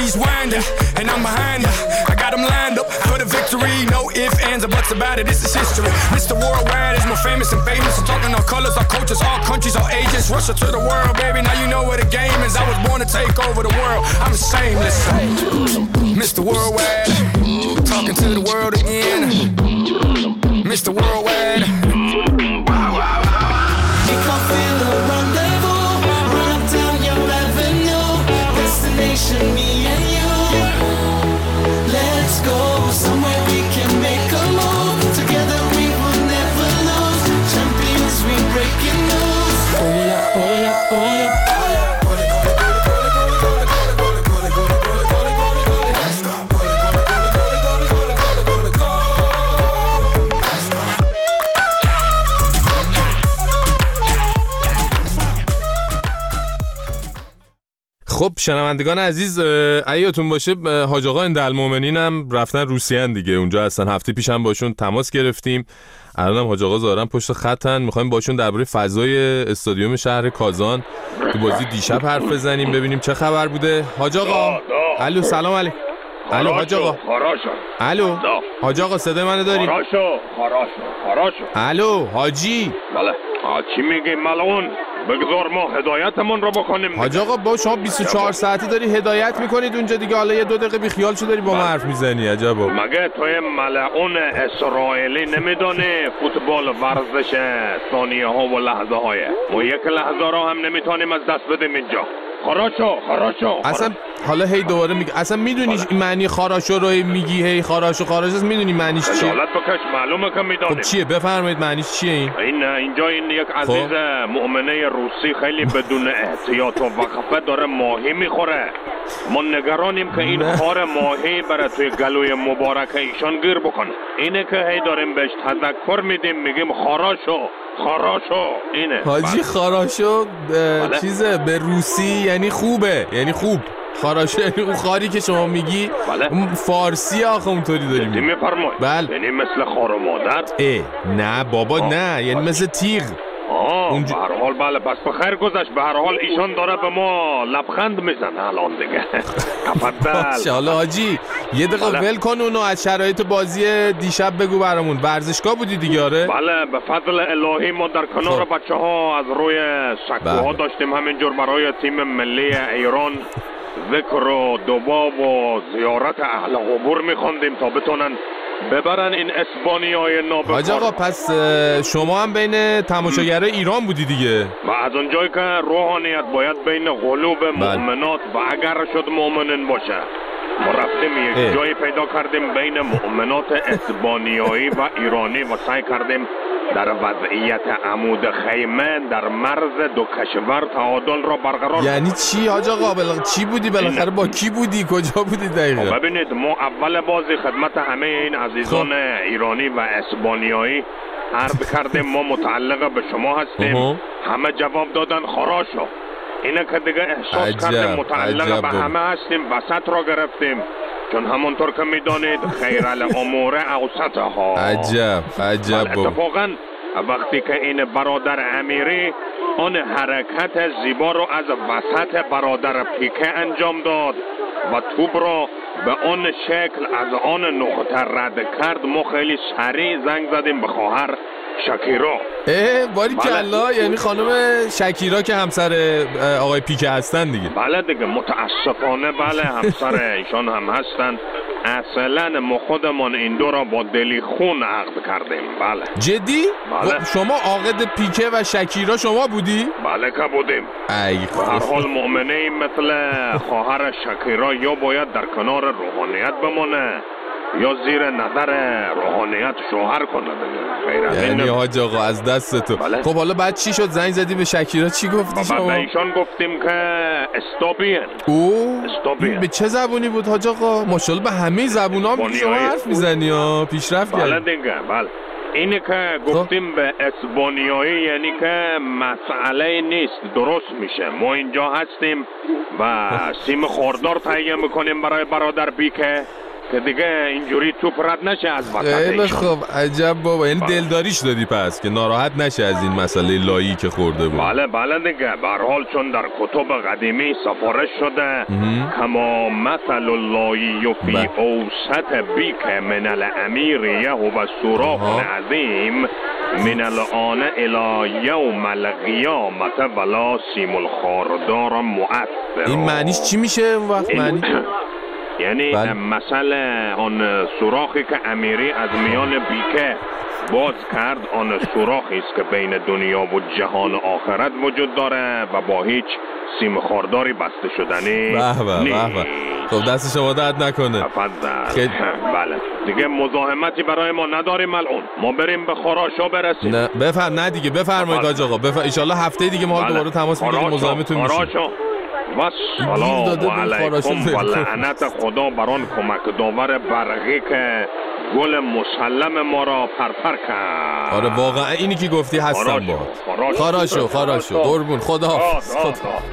she's winding, and I'm behind her. I got them lined up for the victory. No ifs, ands, or buts about it. This is history. Mister Worldwide is more famous and famous. I'm talking all colors, all cultures, all countries, all ages. Russia to the world, baby. Now you know where the game is. I was born to take over the world. I'm shameless. Mister Worldwide, talking to the world again. Mister Worldwide. You can feel the rendezvous. Run up down your avenue. Destination, me and you. Let's go somewhere we can make a move. Together we will never lose. Champions, we breaking news. Oh yeah, oh yeah, oh yeah. خب شنوندگان عزیز، ایاتون باشه حاج آقا اندالمومنین هم رفتن روسیه دیگه، اونجا هستن. هفته پیش هم باشون تماس گرفتیم، الانم حاج آقا ظاهرا پشت خطن. میخوایم باشون درباره فضای استادیوم شهر کازان تو بازی دیشب حرف بزنیم، ببینیم چه خبر بوده. حاج آقا الو، سلام علیکم. الو حاج آقا. الو حاج آقا، صدای منو داری؟ خراشو خراشو خراشو. الو حاجی. بله. چی میگی ملعون؟ بگذار ما هدایتمون رو بکنیم. حاج آقا با شما بیست و چهار ساعته داری هدایت میکنید اونجا دیگه، حالا یه دو دقیقه بی خیال شو داری با ما حرف میزنی. عجبا. مگه توی ملعون اسرائیلی نمیدونی فوتبال ورزش ثانیه ها و لحظه های، ما یک لحظه رو هم نمیتونیم از دست بدیم اینجا. خراشو خراشو. اصلا حالا هی دوباره میگی، اصلا میدونی معنی خراشو رو میگی، هی خراشو خراشو میدونی معنیش چیه؟ حالت بکش، معلومه که میدونیم. خب چیه بفرمایید معنیش چیه این؟ این اینجا این یک عزیز مؤمنه روسی خیلی بدون احتیاط و وقفه داره ماهی میخوره. ما نگرانیم که این خار ماهی برای توی گلوی مبارک ایشان گیر بکنه. اینه که هی داریم بهش تذکر میدیم، میگیم خراشو خراشو. اینه حاجی. خراشو چیزه به روسی یعنی خوبه، یعنی خوب. خراشو یعنی اون خاری که شما میگی. بله. اون فارسی آخه اونطوری داریم میفرمایید. بله. یعنی مثل خار و مادر؟ اه نه بابا آه. نه، یعنی مثل تیغ. آه اونج... به هر حال بله، پس بخیر گذشت. به هر حال ایشان داره به ما لبخند میزنه الان دیگه. تفضل. حالا حاجی یه دقیقه ول کن اونو، از شرایط بازی دیشب بگو برامون. ورزشگاه بودی دیگه؟ آره بله به فضل الهی ما در کنار خب. بچه ها از روی سکوها داشتیم همینجور برای تیم ملی ایران ذکر و دوباب و زیارت اهل قبور میخوندیم تا بتونن ببرن این اسپانیای نابکار. حاج آقا پس شما هم بین تماشاگرای ایران بودی دیگه؟ و از اونجایی که روحانیت باید بین قلوب مؤمنات و اگر شد مؤمنین باشه، ما رفتیم یک جایی پیدا کردیم بین مؤمنات اسپانیایی و ایرانی و سعی کردیم در وضعیت عمود خیمه در مرز دو کشور تعادل را برقرار. یعنی چی حاج آقا؟ بل... چی بودی بالاخره؟ با کی بودی؟ کجا بودی دقیقاً؟ ببینید ما اول بازی خدمت همه این عزیزان خب. ایرانی و اسپانیایی عرض کردیم ما متعلق به شما هستیم. اه. همه جواب دادن خراشو. اینه که دیگه احساس عجب. کردیم متعلق عجب. به همه هستیم، وسط را گرفتیم، چون همونطور که میدانید خیر الامور اوسطها. عجب عجب. اتفاقا وقتی که این برادر امیری آن حرکت زیبا رو از وسط برادر پیکه انجام داد و توپ را به آن شکل از آن نقطه رد کرد، ما خیلی سریع زنگ زدیم به خواهر شکیرا. اه باری کلا، یعنی خانم شکیرا که همسر آقای پیکه هستن دیگه؟ بله دیگه متاسفانه بله همسر ایشان هم هستن. اصلا ما خودمان این دو را با دلی خون عقد کردیم. بله جدی؟ بله. شما عقد پیکه و شکیرا شما بودی؟ بله که بودیم. ای به هر حال مؤمنه مثل خواهر شکیرا یا باید در کنار روحانیت بمانه یا زیر نظر روحانیت شوهر کنه. یعنی حاج آقا از دست تو. بله. خب حالا بعد چی شد؟ زنگ زدی به شکیرا چی گفتی شما؟ بعد ایشان گفتیم که استوبین. او استوبین. به چه زبونی بود حاج آقا؟ ماشاءالله به همه زبونا هم شما حرف میزنی ها، پیشرفت کردی. بله دیگه بله. اینه که گفتیم به اسپانیایی یعنی که مسئله نیست، درست میشه. ما اینجا هستیم و سیم خوردار تهیه میکنیم برای برادر بیکه که دیگه اینجوری توپ رد نشه از وسط. خیلی خوب، عجب بابا، یعنی دلداریش دادی پس که ناراحت نشه از این مسئله لایی که خورده بود. بله بله دیگه، به هر حال چون در کتب قدیمی سفارش شده کما مثل اللایی فی اوسط بیک من الامیر یهو سوراخ عظیم من الان الی یوم القیامت ولا سیم الخاردار مؤثر. این معنیش چی میشه اون وقت؟ معنی یعنی مثل آن سوراخی که امیری از میان بیکه باز کرد، آن سوراخی است که بین دنیا و جهان آخرت وجود داره و با هیچ سیم خارداری بسته شدنی. به به به به. خب دست شما درد نکنه. خیلی بله دیگه مزاحمتی برای ما نداریم الان، ما بریم به خراشا برسیم. نه بفرم، نه دیگه بفرمایید حاج آقا، بفرم. ان شاء الله هفته دیگه ما دوباره تماس میگیریم، مزاحمتون میشیم. خراشا و سلام علیکم و لعنت خدا بران کمک داور برقی که گل مسلم ما را پرپر کرد. آره واقعا اینی که گفتی هستم با خراشو خراشو قربون خدا خدا.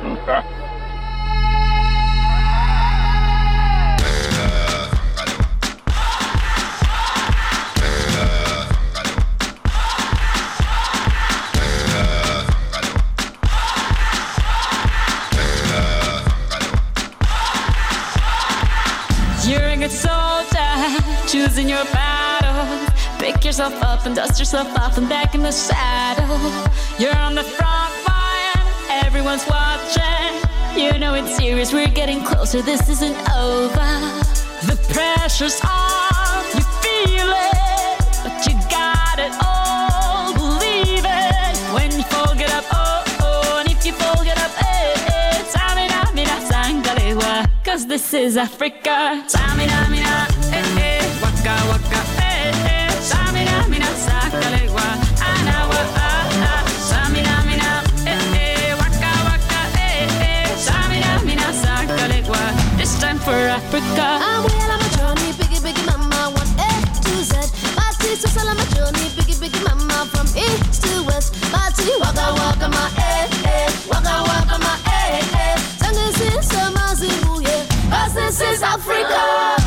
Choosing your battle, pick yourself up and dust yourself off and back in the saddle. You're on the front line, everyone's watching. You know it's serious, we're getting closer, this isn't over. The pressure's on, you feel it, but you got it all, believe it. When you fall, get up, oh, oh, and if you fall, get up, eh, eh. Samina, mina, sangalewa, cause this is Africa. Samina, mina, eh, eh. Waka waka eh eh samina mina sakalewa anawa ah ah samina mina eh eh waka waka eh eh samina mina sakalewa. This time for Africa. I'm well on my journey, biggie biggie mama, one A to Z. My teacher said on my journey, biggie biggie mama, from east to west. My tea waka waka my eh eh waka waka my eh eh. Tango sin sama zibuye, 'cause this is Africa.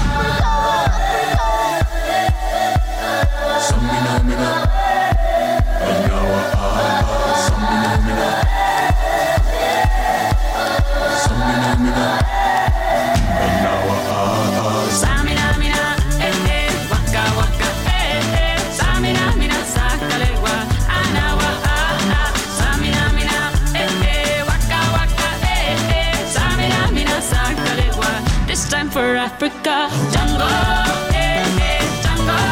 Samina mina, anyawa ah, samina mina, samina mina, anyawa ah, samina mina, eh eh, waka waka eh eh, samina mina sakalewa, anawa ah ah, samina mina, eh eh, waka waka eh eh, samina mina sakalewa. This time for Africa, Jungle, eh eh, jungle.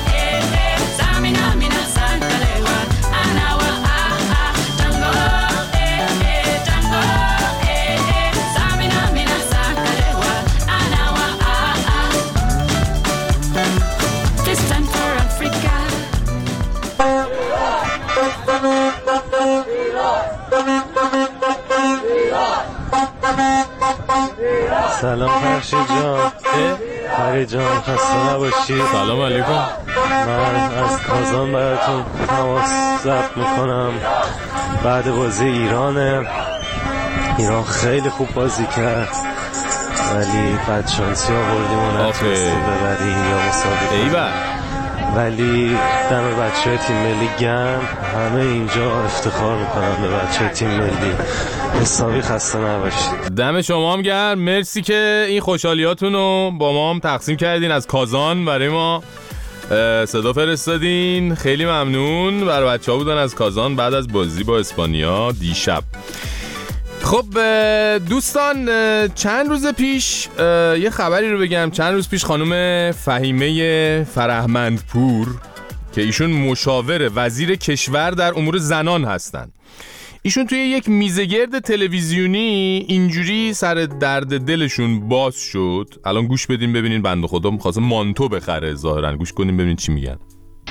سلام فرشید جان، فرید جان خسته نباشید. سلام علیکم. من از کازان براتون تماس ضبط میکنم بعد بازی ایرانه. ایران خیلی خوب بازی کرد ولی بعد شانسی آوردیم و نتونستیم ببریم یا مساوی ایول. ولی دم بچه های تیم ملی گرم، همه اینجا افتخار میکنم به بچه های تیم ملی. حسابی خسته نباشید. دم شما هم گرم، مرسی که این خوشحالیاتون رو با ما هم تقسیم کردین، از کازان برای ما صدا فرستادین، خیلی ممنون. برای بچه ها بودن از کازان بعد از بازی با اسپانیا دیشب. خب دوستان، چند روز پیش یه خبری رو بگم. چند روز پیش خانم فهیمه فرهمندپور که ایشون مشاور وزیر کشور در امور زنان هستن، ایشون توی یک میزگرد تلویزیونی اینجوری سر درد دلشون باز شد. الان گوش بدین ببینین، بنده خدا می‌خواسته مانتو بخره، ظاهرا گوش کنین ببینین چی میگن.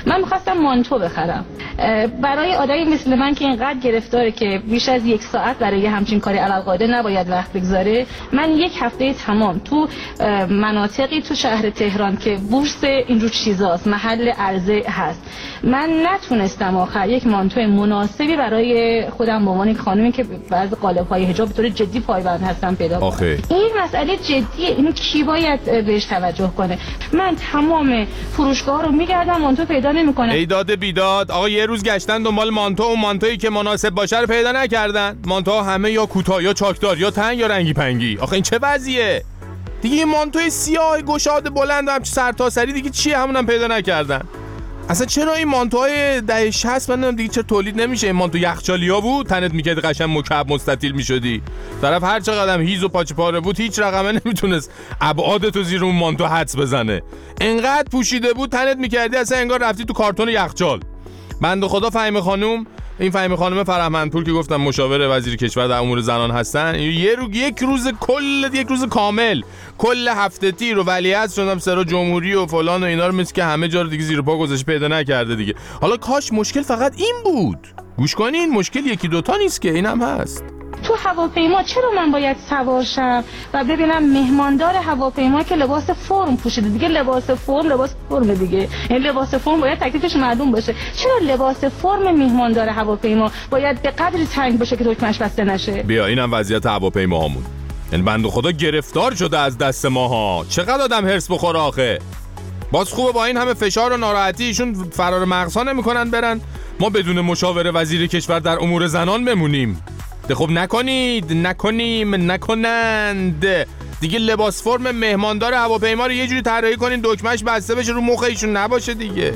من میخواستم مانتو بخرم. برای آدمی مثل من که اینقدر گرفتاره که بیش از یک ساعت برای همچین کاری علالقاعده نباید وقت بگذاره، من یک هفته تمام تو مناطقی تو شهر تهران که بورس اینجور چیزاست، محل عرضه هست، من نتونستم آخر یک مانتو مناسبی برای خودم به عنوان خانمی که بعض قالب‌های حجاب به طور جدی پایبند هستم پیدا کنم. این مسئله جدیه، اینو کی باید بهش توجه کنه؟ من تمام فروشگاه رو میگردم، مانتو پیدا نمیکنم. ای داد بیداد، آقا یه روز گشتن دنبال مانتو و مانتویی که مناسب باشه رو پیدا نکردن. مانتوها همه یا کوتاه یا چاکدار یا تنگ یا رنگی پنگی. آخه این چه وضعیه؟ دیگه یه مانتوی سیاه گشاد بلند هم سرتاسری دیگه چیه، همونم پیدا نکردن. اصلا چرا این مانتوهای دهه شصت من دیگه چرا تولید نمیشه؟ این مانتو یخچالیا بود، تنت میکرد قشنگ مکعب مستطیل میشدی. طرف هر چقدر هیز و پاچه پاره بود هیچ رقمه نمیتونست ابعادتو زیر اون مانتو حدس بزنه. انقدر پوشیده بود تنت میکردی اصلا انگار رفتی تو کارتون یخچال. بنده خدا فهیمه خانم، این فهیمه خانم فرهمندپور که گفتم مشاور وزیر کشور در امور زنان هستن، یه رو یک روز کل یک روز کامل کل هفته تی رو ولیعهد شدم سرا جمهوری و فلان و اینا رو مثل که همه جا رو دیگه زیر پا گذاشته پیدا نکرده دیگه. حالا کاش مشکل فقط این بود. گوش کنین، مشکل یکی دوتا نیست که، اینم هست. تو هواپیما چرا من باید سوار شم و ببینم مهماندار هواپیما که لباس فرم پوشیده؟ دیگه لباس فرم لباس فرم دیگه، این لباس فرم باید تکلیفش معلوم باشه. چرا لباس فرم مهماندار هواپیما باید به قدری تنگ باشه که دکمه‌اش بسته نشه؟ بیا اینم وضعیت هواپیماهامون. یعنی بنده خدا گرفتار شده از دست ماها. چقدر آدم هرس بخوره آخه. باز خوبه با این همه فشار و ناراحتی ایشون فرار مغزها نمی‌کنن برن ما بدون مشاور وزیر کشور در امور زنان بمونیم. خب نکنید، نکنیم، نکنند. دیگه لباس فرم مهماندار هواپیما رو یه جوری طراحی کنین دکمه‌اش بسته بشه رو مخ ایشون نباشه دیگه.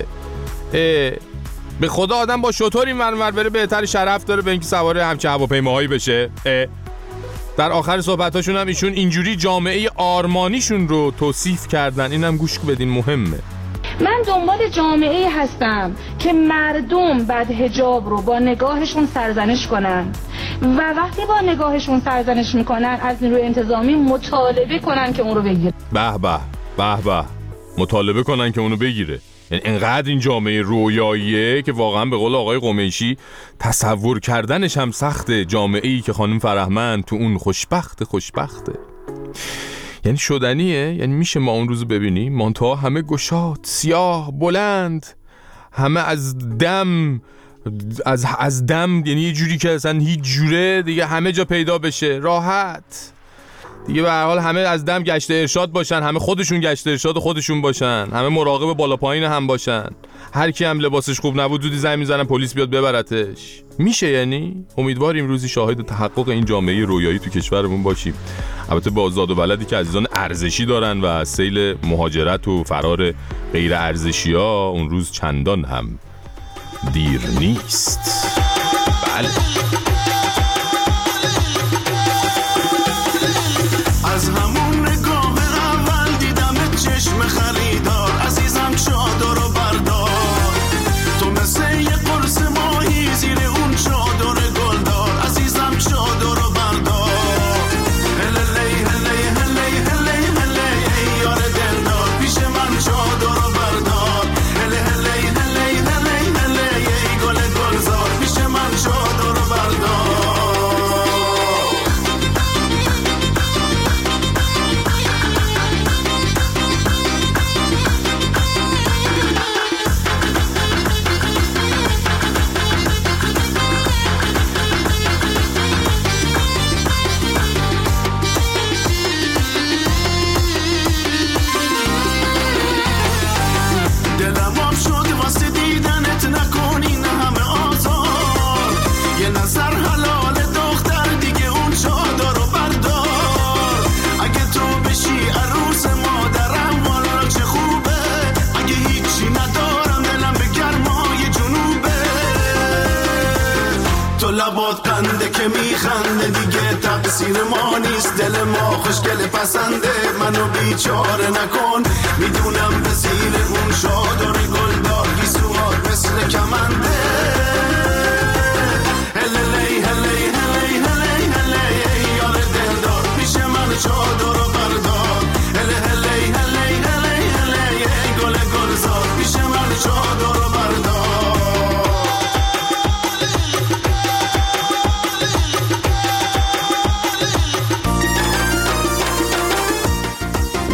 به خدا آدم با شطور این ور بره بهتر شرف داره به اینکه سوار همچین هواپیماهایی بشه. در آخر صحبتاشون هم ایشون اینجوری جامعه آرمانیشون رو توصیف کردن، اینم گوش بدین مهمه. من دنبال جامعه هستم که مردم بعد حجاب رو با نگاهشون سرزنش کنن و وقتی با نگاهشون سرزنش میکنن از نیروی انتظامی مطالبه کنن که اون رو بگیره. به به به به، مطالبه کنن که اونو بگیره. یعنی انقدر این جامعه رویاییه که واقعا به قول آقای قمیشی تصور کردنش هم سخته. جامعه‌ای که خانم فرهمند تو اون خوشبخت خوشبخته. یعنی شدنیه، یعنی میشه ما اون روزو ببینیم مانتوها همه گشاد سیاه بلند، همه از دم از از دم، یعنی یه جوری که اصلا هیچ جوره دیگه همه جا پیدا بشه راحت دیگه. به هر حال همه از دم گشت ارشاد باشن، همه خودشون گشت ارشاد خودشون باشن، همه مراقب بالا پایین هم باشن. هر کی هم لباسش خوب نبود زودی زنگ میزنن پلیس بیاد ببرتش. میشه یعنی امیدواریم روزی شاهد تحقق این جامعه رویایی تو کشورمون باشیم. البته با زاد و ولدی که عزیزان ارزشی دارن و سیل مهاجرت و فرار غیر ارزشی‌ها اون روز چندان هم دیر نیست. بله از همون نگاه اول دیدم چشم خریدار، عزیزم چادر رو بردار، تو مثل یه قرص ماهی زیر اون چادر گلدار، عزیزم چادر رو بردار. هلی هلی هلی هلی هلی یار دلدار، پیش من چادر رو بردار. هلی هلی هلی هلی هلی گل گلزار، پیش من چادر رو بردار. قنده که میخنده دیگه تقصیر ما نیست، دل ما خوشگل پسنده، منو بیچاره نکن، میدونم به زیر اون چادر گلدار گیسوات مثل کمنده. هلی هلی هلی هلی هلی یار دلدار، پیش من چادر رو بردار. هلی هلی هلی هلی هلی گل گلزار، پیش من چادر رو بردار.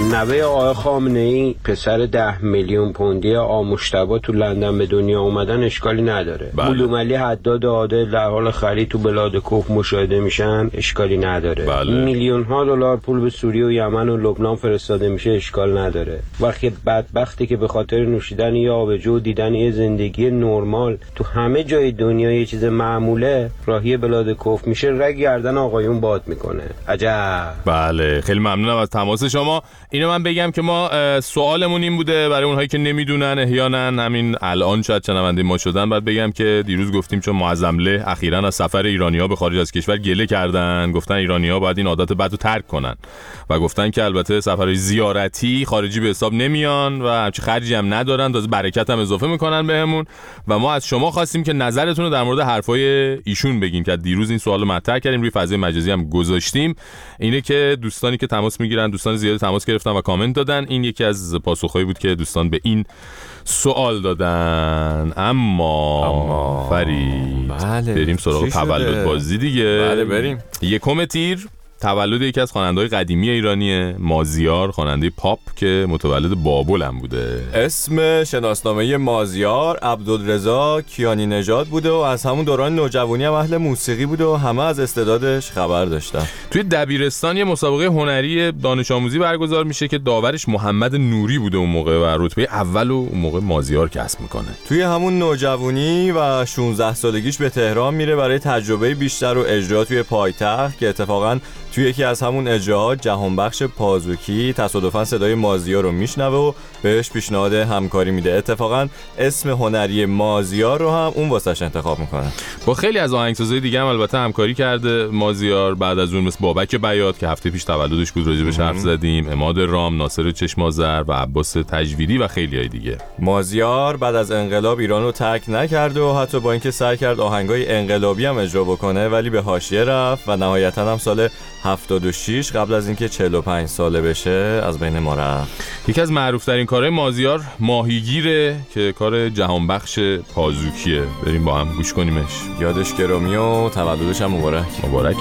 نوه آقای خامنه‌ای پسر ده میلیون پوندی آموشتبا تو لندن به دنیا اومدن اشکالی نداره. بلومعلی حداد عادل در حال خرید تو بلاد کف مشاهده میشن اشکالی نداره. بله. میلیون ها دلار پول به سوریه و یمن و لبنان فرستاده میشه اشکال نداره. وقتی بدبختی که به خاطر نوشیدن یه آبجو و دیدن یه زندگی نرمال تو همه جای دنیا یه چیز معموله راهی بلاد کف میشه، رگ گردن آقایون باد میکنه. عجب. بله خیلی ممنونم از تماس شما. اینو من بگم که ما سوالمون این بوده برای اونهایی که نمیدونن احیانا همین الان شاید شنونده ما شدن، بعد بگم که دیروز گفتیم چون معظمله اخیراً از سفر ایرانی‌ها به خارج از کشور گله کردن، گفتن ایرانی‌ها باید این عادت بدو ترک کنن و گفتن که البته سفرهای زیارتی خارجی به حساب نمیان و همچی خرجی هم ندارن، تازه برکت هم اضافه میکنن بهمون و ما از شما خواستیم که نظرتون رو در مورد حرفای ایشون بگین که دیروز این سوالو مطرح کردیم، روی فضای مجازی هم گذاشتیم. اینه که دوستانی که تماس میگیرن، دوستان زیاد تماس گرفتن و کامنت دادن. این یکی از پاسخهایی بود که دوستان به این سوال دادن. اما, اما... فرید بله. بریم سراغ تولد بازی دیگه. بله بریم. یکم تیر تولد یکی از خواننده‌های قدیمی ایرانیه، مازیار، خواننده پاپ که متولد بابل هم بوده. اسم شناسنامه مازیار عبدالرضا کیانی نژاد بوده و از همون دوران نوجوانی هم اهل موسیقی بوده و همه از استعدادش خبر داشتن. توی دبیرستان یه مسابقه هنری دانش آموزی برگزار میشه که داورش محمد نوری بوده اون موقع و رتبه اول و اون موقع مازیار کسب میکنه. توی همون نوجوانی و شانزده سالگیش به تهران میره برای تجربه بیشتر و اجرا توی پایتخت که اتفاقاً توی یکی از همون اجراها جهانبخش پازوکی تصادفاً صدای مازیار رو میشنوه و بهش پیشنهاد همکاری میده. اتفاقاً اسم هنری مازیار رو هم اون واسش انتخاب میکنه. با خیلی از آهنگسازهای دیگه هم البته همکاری کرده مازیار بعد از اون، مثل بابک بیات که هفته پیش تولدش بود راجع بهش حرف زدیم، عماد رام، ناصر چشم‌آذر و عباس تجویدی و خیلی های دیگه. مازیار بعد از انقلاب ایران رو ترک نکرد و حتی با اینکه سعی کرد آهنگای انقلابی هم اجرا بکنه ولی به حاشیه رفت و نهایتاً هم سال هفتاد و شش قبل از اینکه چهل و پنج ساله بشه از بین ما رفت. یکی از معروف‌ترین کارهای مازیار ماهیگیره که کار جهانبخش پازوکیه. بریم با هم گوش کنیمش. یادش گرامی و تولدش هم مبارک. مبارک.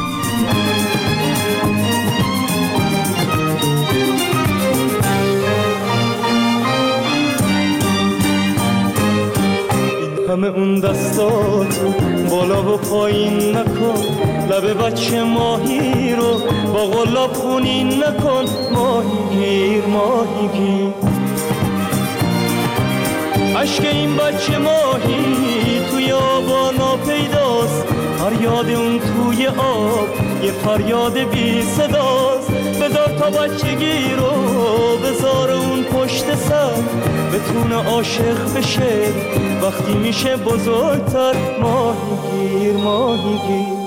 همه اون دستاتو بالا و پایین نکن، لب بچه ماهی رو با غلاب خونین نکن، ماهیگیر ماهیگیر. عشق این بچه ماهی توی آبا ناپیداست، فریاد اون توی آب یه فریاد بی صداست. بذار تا بچگی رو بذار اون پشت سر، بتونه عاشق بشه وقتی میشه بزرگتر، ماهیگیر ماهیگیر.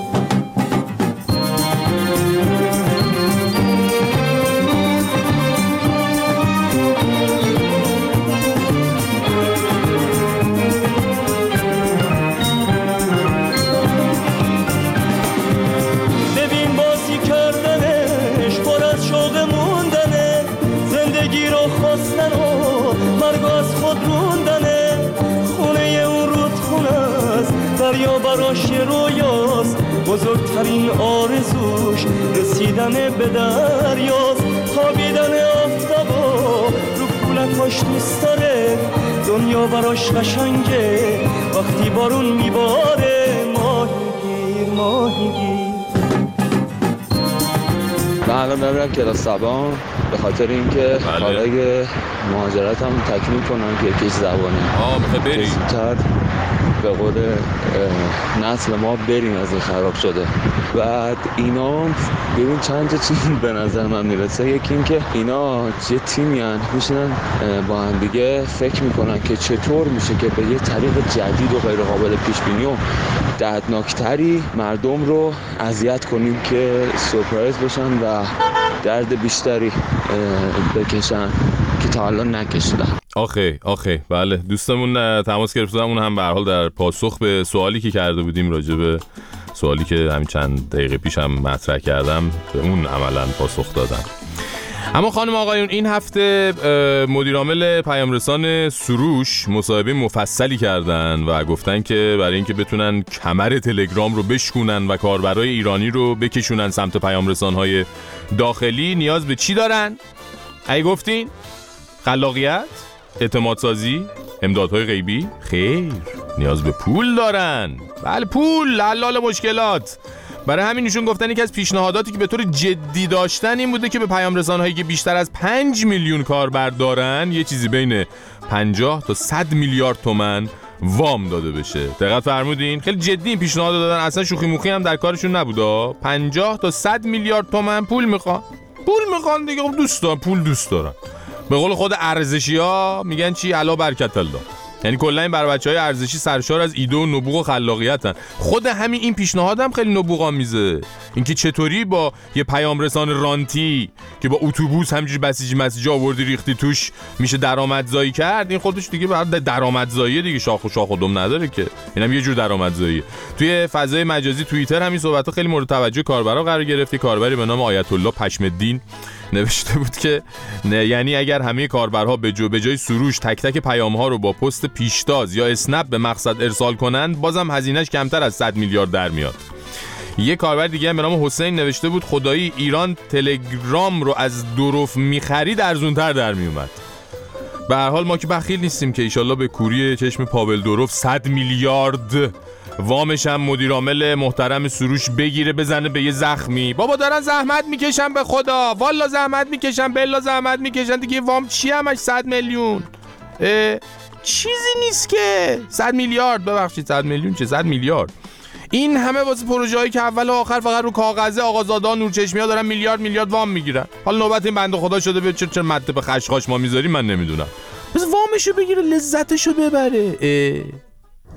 ببین بازی کردنش پر از شوق موندنه، زندگی رو خواستن و مرگ از خود روندنه. خونه اون رودخونه است، دریا براش رویاست، بزرگترین آرزوش رسیدن به دریاست. خوابیدن آفتابا رو کولکاش دوست داره، دنیا براش قشنگه وقتی بارون میباره، ماهیگیر ماهیگیر. من الان نمیرم کلاس زبان به خاطر اینکه کارهای مهاجرت هم تکمیل کنم که یکیش زبانه. آه میخوای بری؟ زودتر به قول نسل ما بریم از این خراب شده. بعد اینا ببین چند تا چیز به نظر من میرسه. یکی این که اینا یه تیمی هن میشینن با هم دیگه فکر میکنن که چطور میشه که به یه طریق جدید و غیر قابل پیش بینی و دردناکتری مردم رو اذیت کنیم که سورپرایز بشن و درد بیشتری بکشن که تا الان نکشیدن. آخه آخه بله دوستمون تماس گرفتن، اون هم به هر حال در پاسخ به سوالی که کرده بودیم راجع به سوالی که همین چند دقیقه پیش هم مطرح کردم به اون عملاً پاسخ دادم. اما خانم آقایون این هفته مدیرعامل پیامرسان سروش مصاحبه مفصلی کردن و گفتن که برای اینکه بتونن کمر تلگرام رو بشکونن و کاربرای ایرانی رو بکشونن سمت پیامرسان‌های داخلی نیاز به چی دارن؟ ای گفتین خلاقیت، اعتماد سازی، امدادهای غیبی؟ خیر، نیاز به پول دارن. بله پول حلال مشکلات. برای همین ایشون گفتن یکی از پیشنهاداتی که به طور جدی داشتن این بوده که به پیام رسانه‌هایی که بیشتر از پنج میلیون کاربر دارن یه چیزی بین پنجاه تا صد میلیارد تومان وام داده بشه. دقت فرمودین؟ خیلی جدی این پیشنهاد دادن، اصلا شوخی موخی هم در کارشون نبوده. پنجاه تا صد میلیارد تومان پول میخوان. پول میخوان دیگه، خب دوست دارن، پول دوست دارن. به قول خود ارزشی‌ها میگن چی؟ الا برکت الله. یعنی کلا این بر بچهای ارزشی سرشار از ایده و نبوغ و خلاقیتن. خود همین این پیشنهاد هم خیلی نبوغ‌آمیزه. اینکه چطوری با یه پیام رسان رانتی که با اتوبوس همینجوری بسیج مسیج آوردی ریختی توش میشه درآمدزایی کرد، این خودش دیگه برای درآمدزایی دیگه شاخ و شاخ و دم نداره که. اینم یه جور درآمدزاییه. توی فضای مجازی توییتر همین صحبت‌ها خیلی مورد توجه کاربرا قرار گرفت. کاربری به نام آیت الله پشم الدین نوشته بود که نه، یعنی اگر همه کاربرها به جو به جای سروش تک تک پیام‌ها رو با پست پیشتاز یا اسنپ به مقصد ارسال کنند، بازم هزینه‌اش کمتر از صد میلیارد در میاد. یه کاربر دیگه به نام حسین نوشته بود خدایی ایران تلگرام رو از دروف می‌خرید ارزونتر در میومد. به هر حال ما که بخیل نیستیم که ایشالله به کوری چشم پاول دروف صد میلیارد وامش هم مدیر عامل محترم سروش بگیره بزنه به یه زخمی. بابا دارن زحمت میکشن به خدا، والا زحمت میکشن، بلا زحمت میکشن دیگه. وام چی همش صد میلیون چیزی نیست که. صد میلیارد ببخشید صد میلیون چه، صد میلیارد. این همه واسه پروژه‌ای که اول و آخر فقط رو کاغذه آقازادا نورچشمی‌ها دارن میلیارد میلیارد وام میگیرن. حالا نوبت این بنده خدا شده به چه چه مته به خشخاش ما میذاریم من نمیدونم. بس وامشو بگیره لذتشو ببره. اه.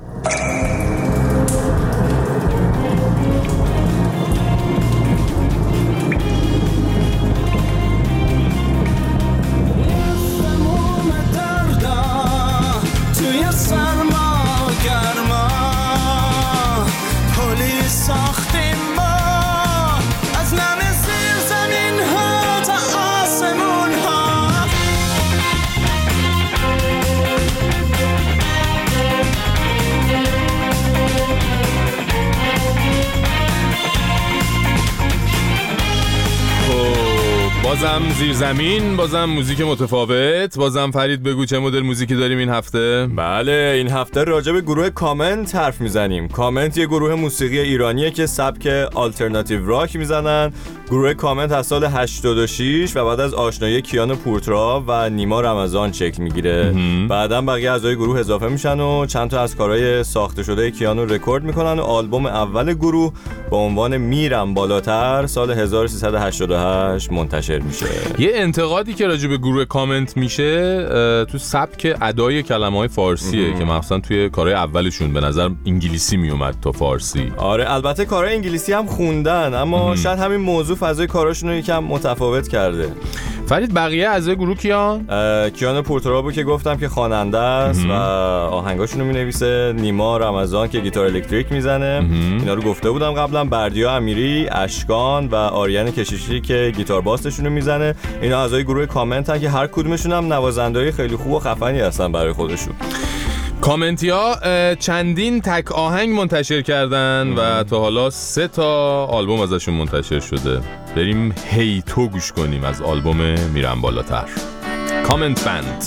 بازم زیر زمین، بازم موزیک متفاوت. بازم فرید بگو چه مدل موزیکی داریم این هفته؟ بله این هفته راجع به گروه کامنت حرف میزنیم. کامنت یه گروه موسیقی ایرانیه که سبک آلترناتیو راک میزنن. گروه کامنت از سال هشتاد و شش و بعد از آشنایی کیان پورترا و نیما رمضان شکل میگیره. بعداً بقیه اعضای گروه اضافه میشن و چند تا از کارهای ساخته شده کیان رو رکورد میکنن و آلبوم اول گروه با عنوان میرم بالاتر سال هزار و سیصد و هشتاد و هشت منتشر میشه. یه انتقادی که راجع به گروه کامنت میشه تو سبک ادای کلمه‌های فارسیه ام. که مثلا توی کارهای اولشون به نظر انگلیسی میومد تا فارسی. آره البته کارهای انگلیسی هم خوندن اما ام. شاید همین موضوع فضای کاراشون رو یکم متفاوت کرده. فرید بقیه اعضای گروه کیان؟ کیان پورترابو که گفتم که خواننده است و آهنگاشون رو مینویسه. نیما رمضان که گیتار الکتریک میزنه. اینا رو گفته بودم قبلا. بردیا امیری، اشکان و آریان کشیشی که گیتار باسشون رو میزنه. اینا اعضای گروه کامنت هستن که هر کدومشون هم نوازنده‌های خیلی خوب و خفنی هستن برای خودشون. کامنتی ها چندین تک آهنگ منتشر کردن و تا حالا سه تا آلبوم ازشون منتشر شده. بریم هی تو گوش کنیم از آلبوم میرم بالاتر. کامنت بند.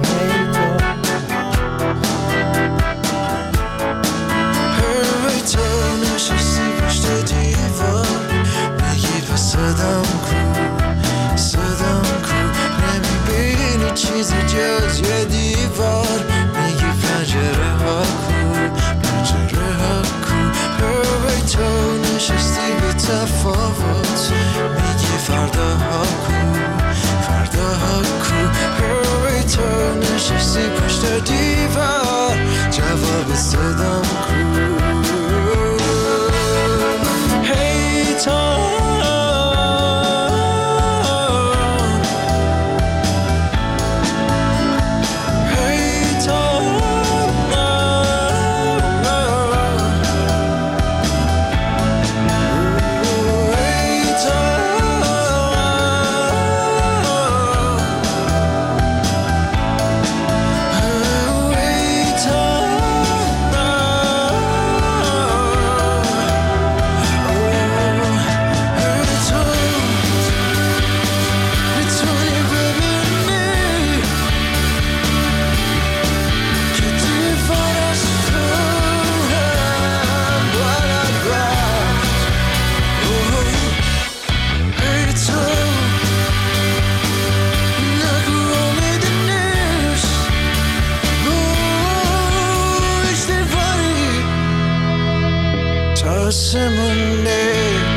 صدام کو صدام کو نمیبینی چیزی جز یه دیوار. میگی پنجره ها کو پنجره ها کو هوی تو نشستی بی تفاوت. میگی فردا ها کو فردا ها کو هوی تو نشستی پشت دیوار. جواب صدام کو هی تو واسه مونده.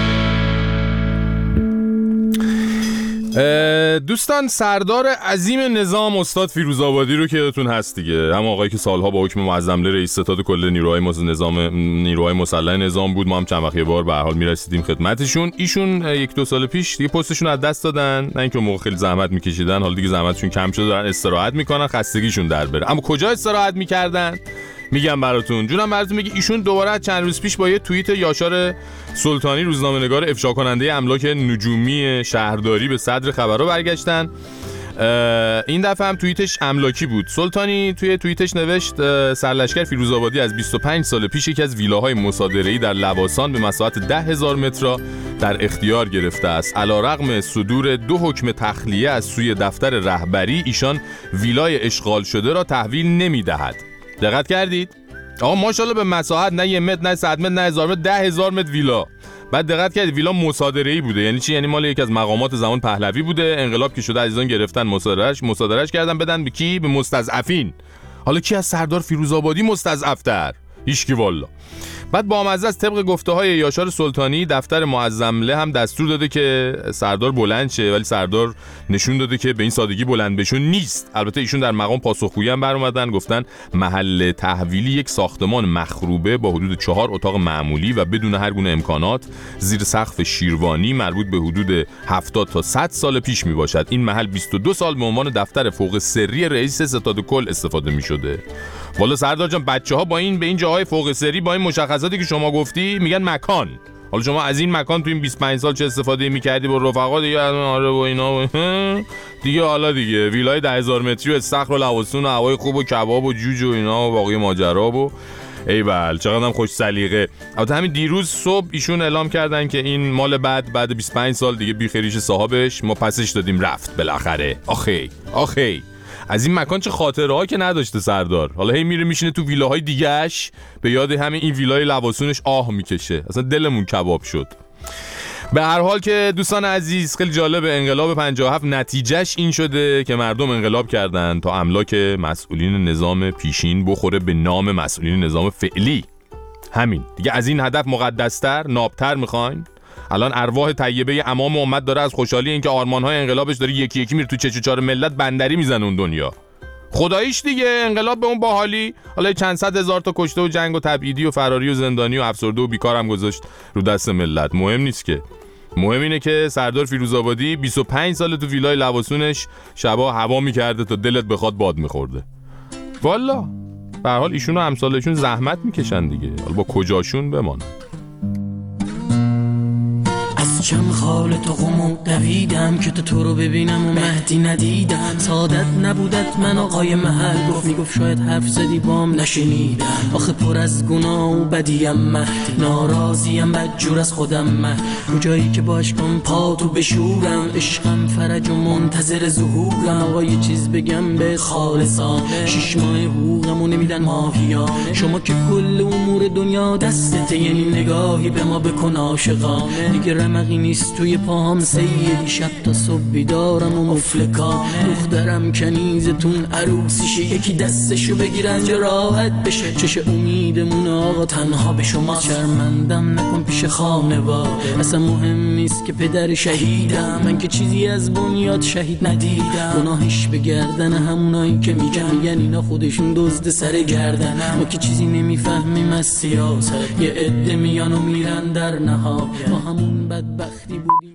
دوستان، سردار عظیم نظام استاد فیروزآبادی رو که یادتون هست دیگه، هم آقایی که سالها با حکم معظم رئیس ستاد کل نیروهای نظام نیروهای مسلح نظام بود. ما هم چند وقت یه بار به هر حال میرسیدیم خدمتشون. ایشون یک دو سال پیش دیگه پستشون از دست دادن، نه اینکه موقع خیلی زحمت میکشیدن، حالا دیگه زحمتشون کم شده، دارن استراحت میکنن خستگیشون در بره. اما کجا استراحت میکردن میگم براتون، جونم براتون میگه. ایشون دوباره چند روز پیش با یه توییت یاشار سلطانی روزنامه‌نگار افشا کننده املاک نجومی شهرداری به صدر خبرها برگشتن. این دفعه هم توییتش املاکی بود. سلطانی توی توییتش نوشت سرلشکر فیروزآبادی از بیست و پنج سال پیش یکی از ویلاهای مصادره‌ای در لواسان به مساحت ده هزار متر را در اختیار گرفته است. علیرغم صدور دو حکم تخلیه از سوی دفتر رهبری، ایشان ویلای اشغال شده را تحویل نمی‌دهد. دقت کردید؟ آقا ماشاءالله به مساحت نه یه متر نه صد متر نه هزار متر، ده هزار متر ویلا. بعد دقت کردید ویلا مصادره‌ای بوده. یعنی چی؟ یعنی مال یکی از مقامات زمان پهلوی بوده، انقلاب که شده عزیزان گرفتن مصادرهش مصادرهش کردن بدن به کی؟ به مستضعفین. حالا کی از سردار فیروزآبادی مستضعف‌تر؟ هیچکی والا. بعد با مزه از طبق گفته‌های یاشار سلطانی دفتر معظمله هم دستور داده که سردار بلند شه، ولی سردار نشون داده که به این سادگی بلند بشون نیست. البته ایشون در مقام پاسخگویی هم بر اومدن، گفتن محل تحویلی یک ساختمان مخروبه با حدود چهار اتاق معمولی و بدون هر گونه امکانات زیر سقف شیروانی مربوط به حدود هفتاد تا صد سال پیش می باشد. این محل بیست و دو سال به عنوان دفتر فوق سری رئیس ستاد کل استفاده می شده. والا سردار جان، بچه‌ها با این به این جاهای فوق سری با این مشخصاتی که شما گفتی میگن مکان. حالا شما از این مکان تو این بیست و پنج سال چه استفاده می‌کردی با رفقا دیگه؟ آره و اینا دیگه. حالا دیگه ویلای ده هزار متری و استخر و لواسون و هوای خوب و کباب و جوج و اینا و باقی ماجرا و ای بل چقدرم خوش سلیقه. البته همین دیروز صبح ایشون اعلام کردن که این مال بعد بعد بیست و پنج سال دیگه بی خریش صاحبش، ما پسش دادیم رفت بالاخره. آخی آخی از این مکان چه خاطره ها که نداشته سردار. حالا هی میره میشینه تو ویلاهای دیگه‌اش، به یاد همین این ویلای لواسونش آه میکشه. اصلا دلمون کباب شد. به هر حال که دوستان عزیز، خیلی جالب، انقلاب پنجاه و هفت نتیجهش این شده که مردم انقلاب کردن تا املاک مسئولین نظام پیشین بخوره به نام مسئولین نظام فعلی. همین دیگه. از این هدف مقدستر نابتر میخواین؟ الان ارواح طیبه امام امت داره از خوشحالی اینکه آرمان‌های انقلابش داره یکی یکی میره تو چش و چار ملت بندری میزنه اون دنیا. خداییش دیگه انقلاب به اون باحالی. حالا چند صد هزار تا کشته و جنگ و تبعیدی و فراری و زندانی و افسرده و بیکار هم گذاشت رو دست ملت. مهم نیست که. مهم اینه که سردار فیروزآبادی بیست و پنج سال تو ویلای لواسونش شبا هوا میکرده تا دلت بخواد باد میخورده. والا به هر حال ایشون و امثالشون زحمت میکشن دیگه. حالا با کجاشون بمانه. چم خال تو قمو دویدم که تو تو رو ببینم و مهدی ندیدم. سعادت نبودت من آقای محل گفت میگفت شاید حرف زدی بام نشنیدم. آخه پر از گناه و بدیم مهدی، ناراضیم بدجور از خودم مهد. کجایی که باش کن پا تو بشورم، عشقم فرج و منتظر ظهورم. آقا یه چیز بگم به خالصانه، شش ماه حقوقمو نمیدن ماهیانه. شما که کل امور دنیا دستته، یعنی نگاهی به ما بکن عاشقانه. دیگه رمقی نیست توی پاهم سیدی، شب تا صبح بیدارم و مفلکانه. دخترم کنیزتون عروسیشه، یکی دستشو بگیر از جا راحت بشه. چش امیدمون آقا تنها به شما، شرمندم نکن پیش خانواده. اصلا مهم نیست که پدر شهیدم، من که چیزی از بنیاد شهید ندیدم. گناهش به گردن همونایی که میگن میگن اینا خودشون دزد سر گردنم. ما که چیزی نمیفهمیم از سیاست، یه عده میان و میرن در نهایت. ما همون بدبختی بودیم.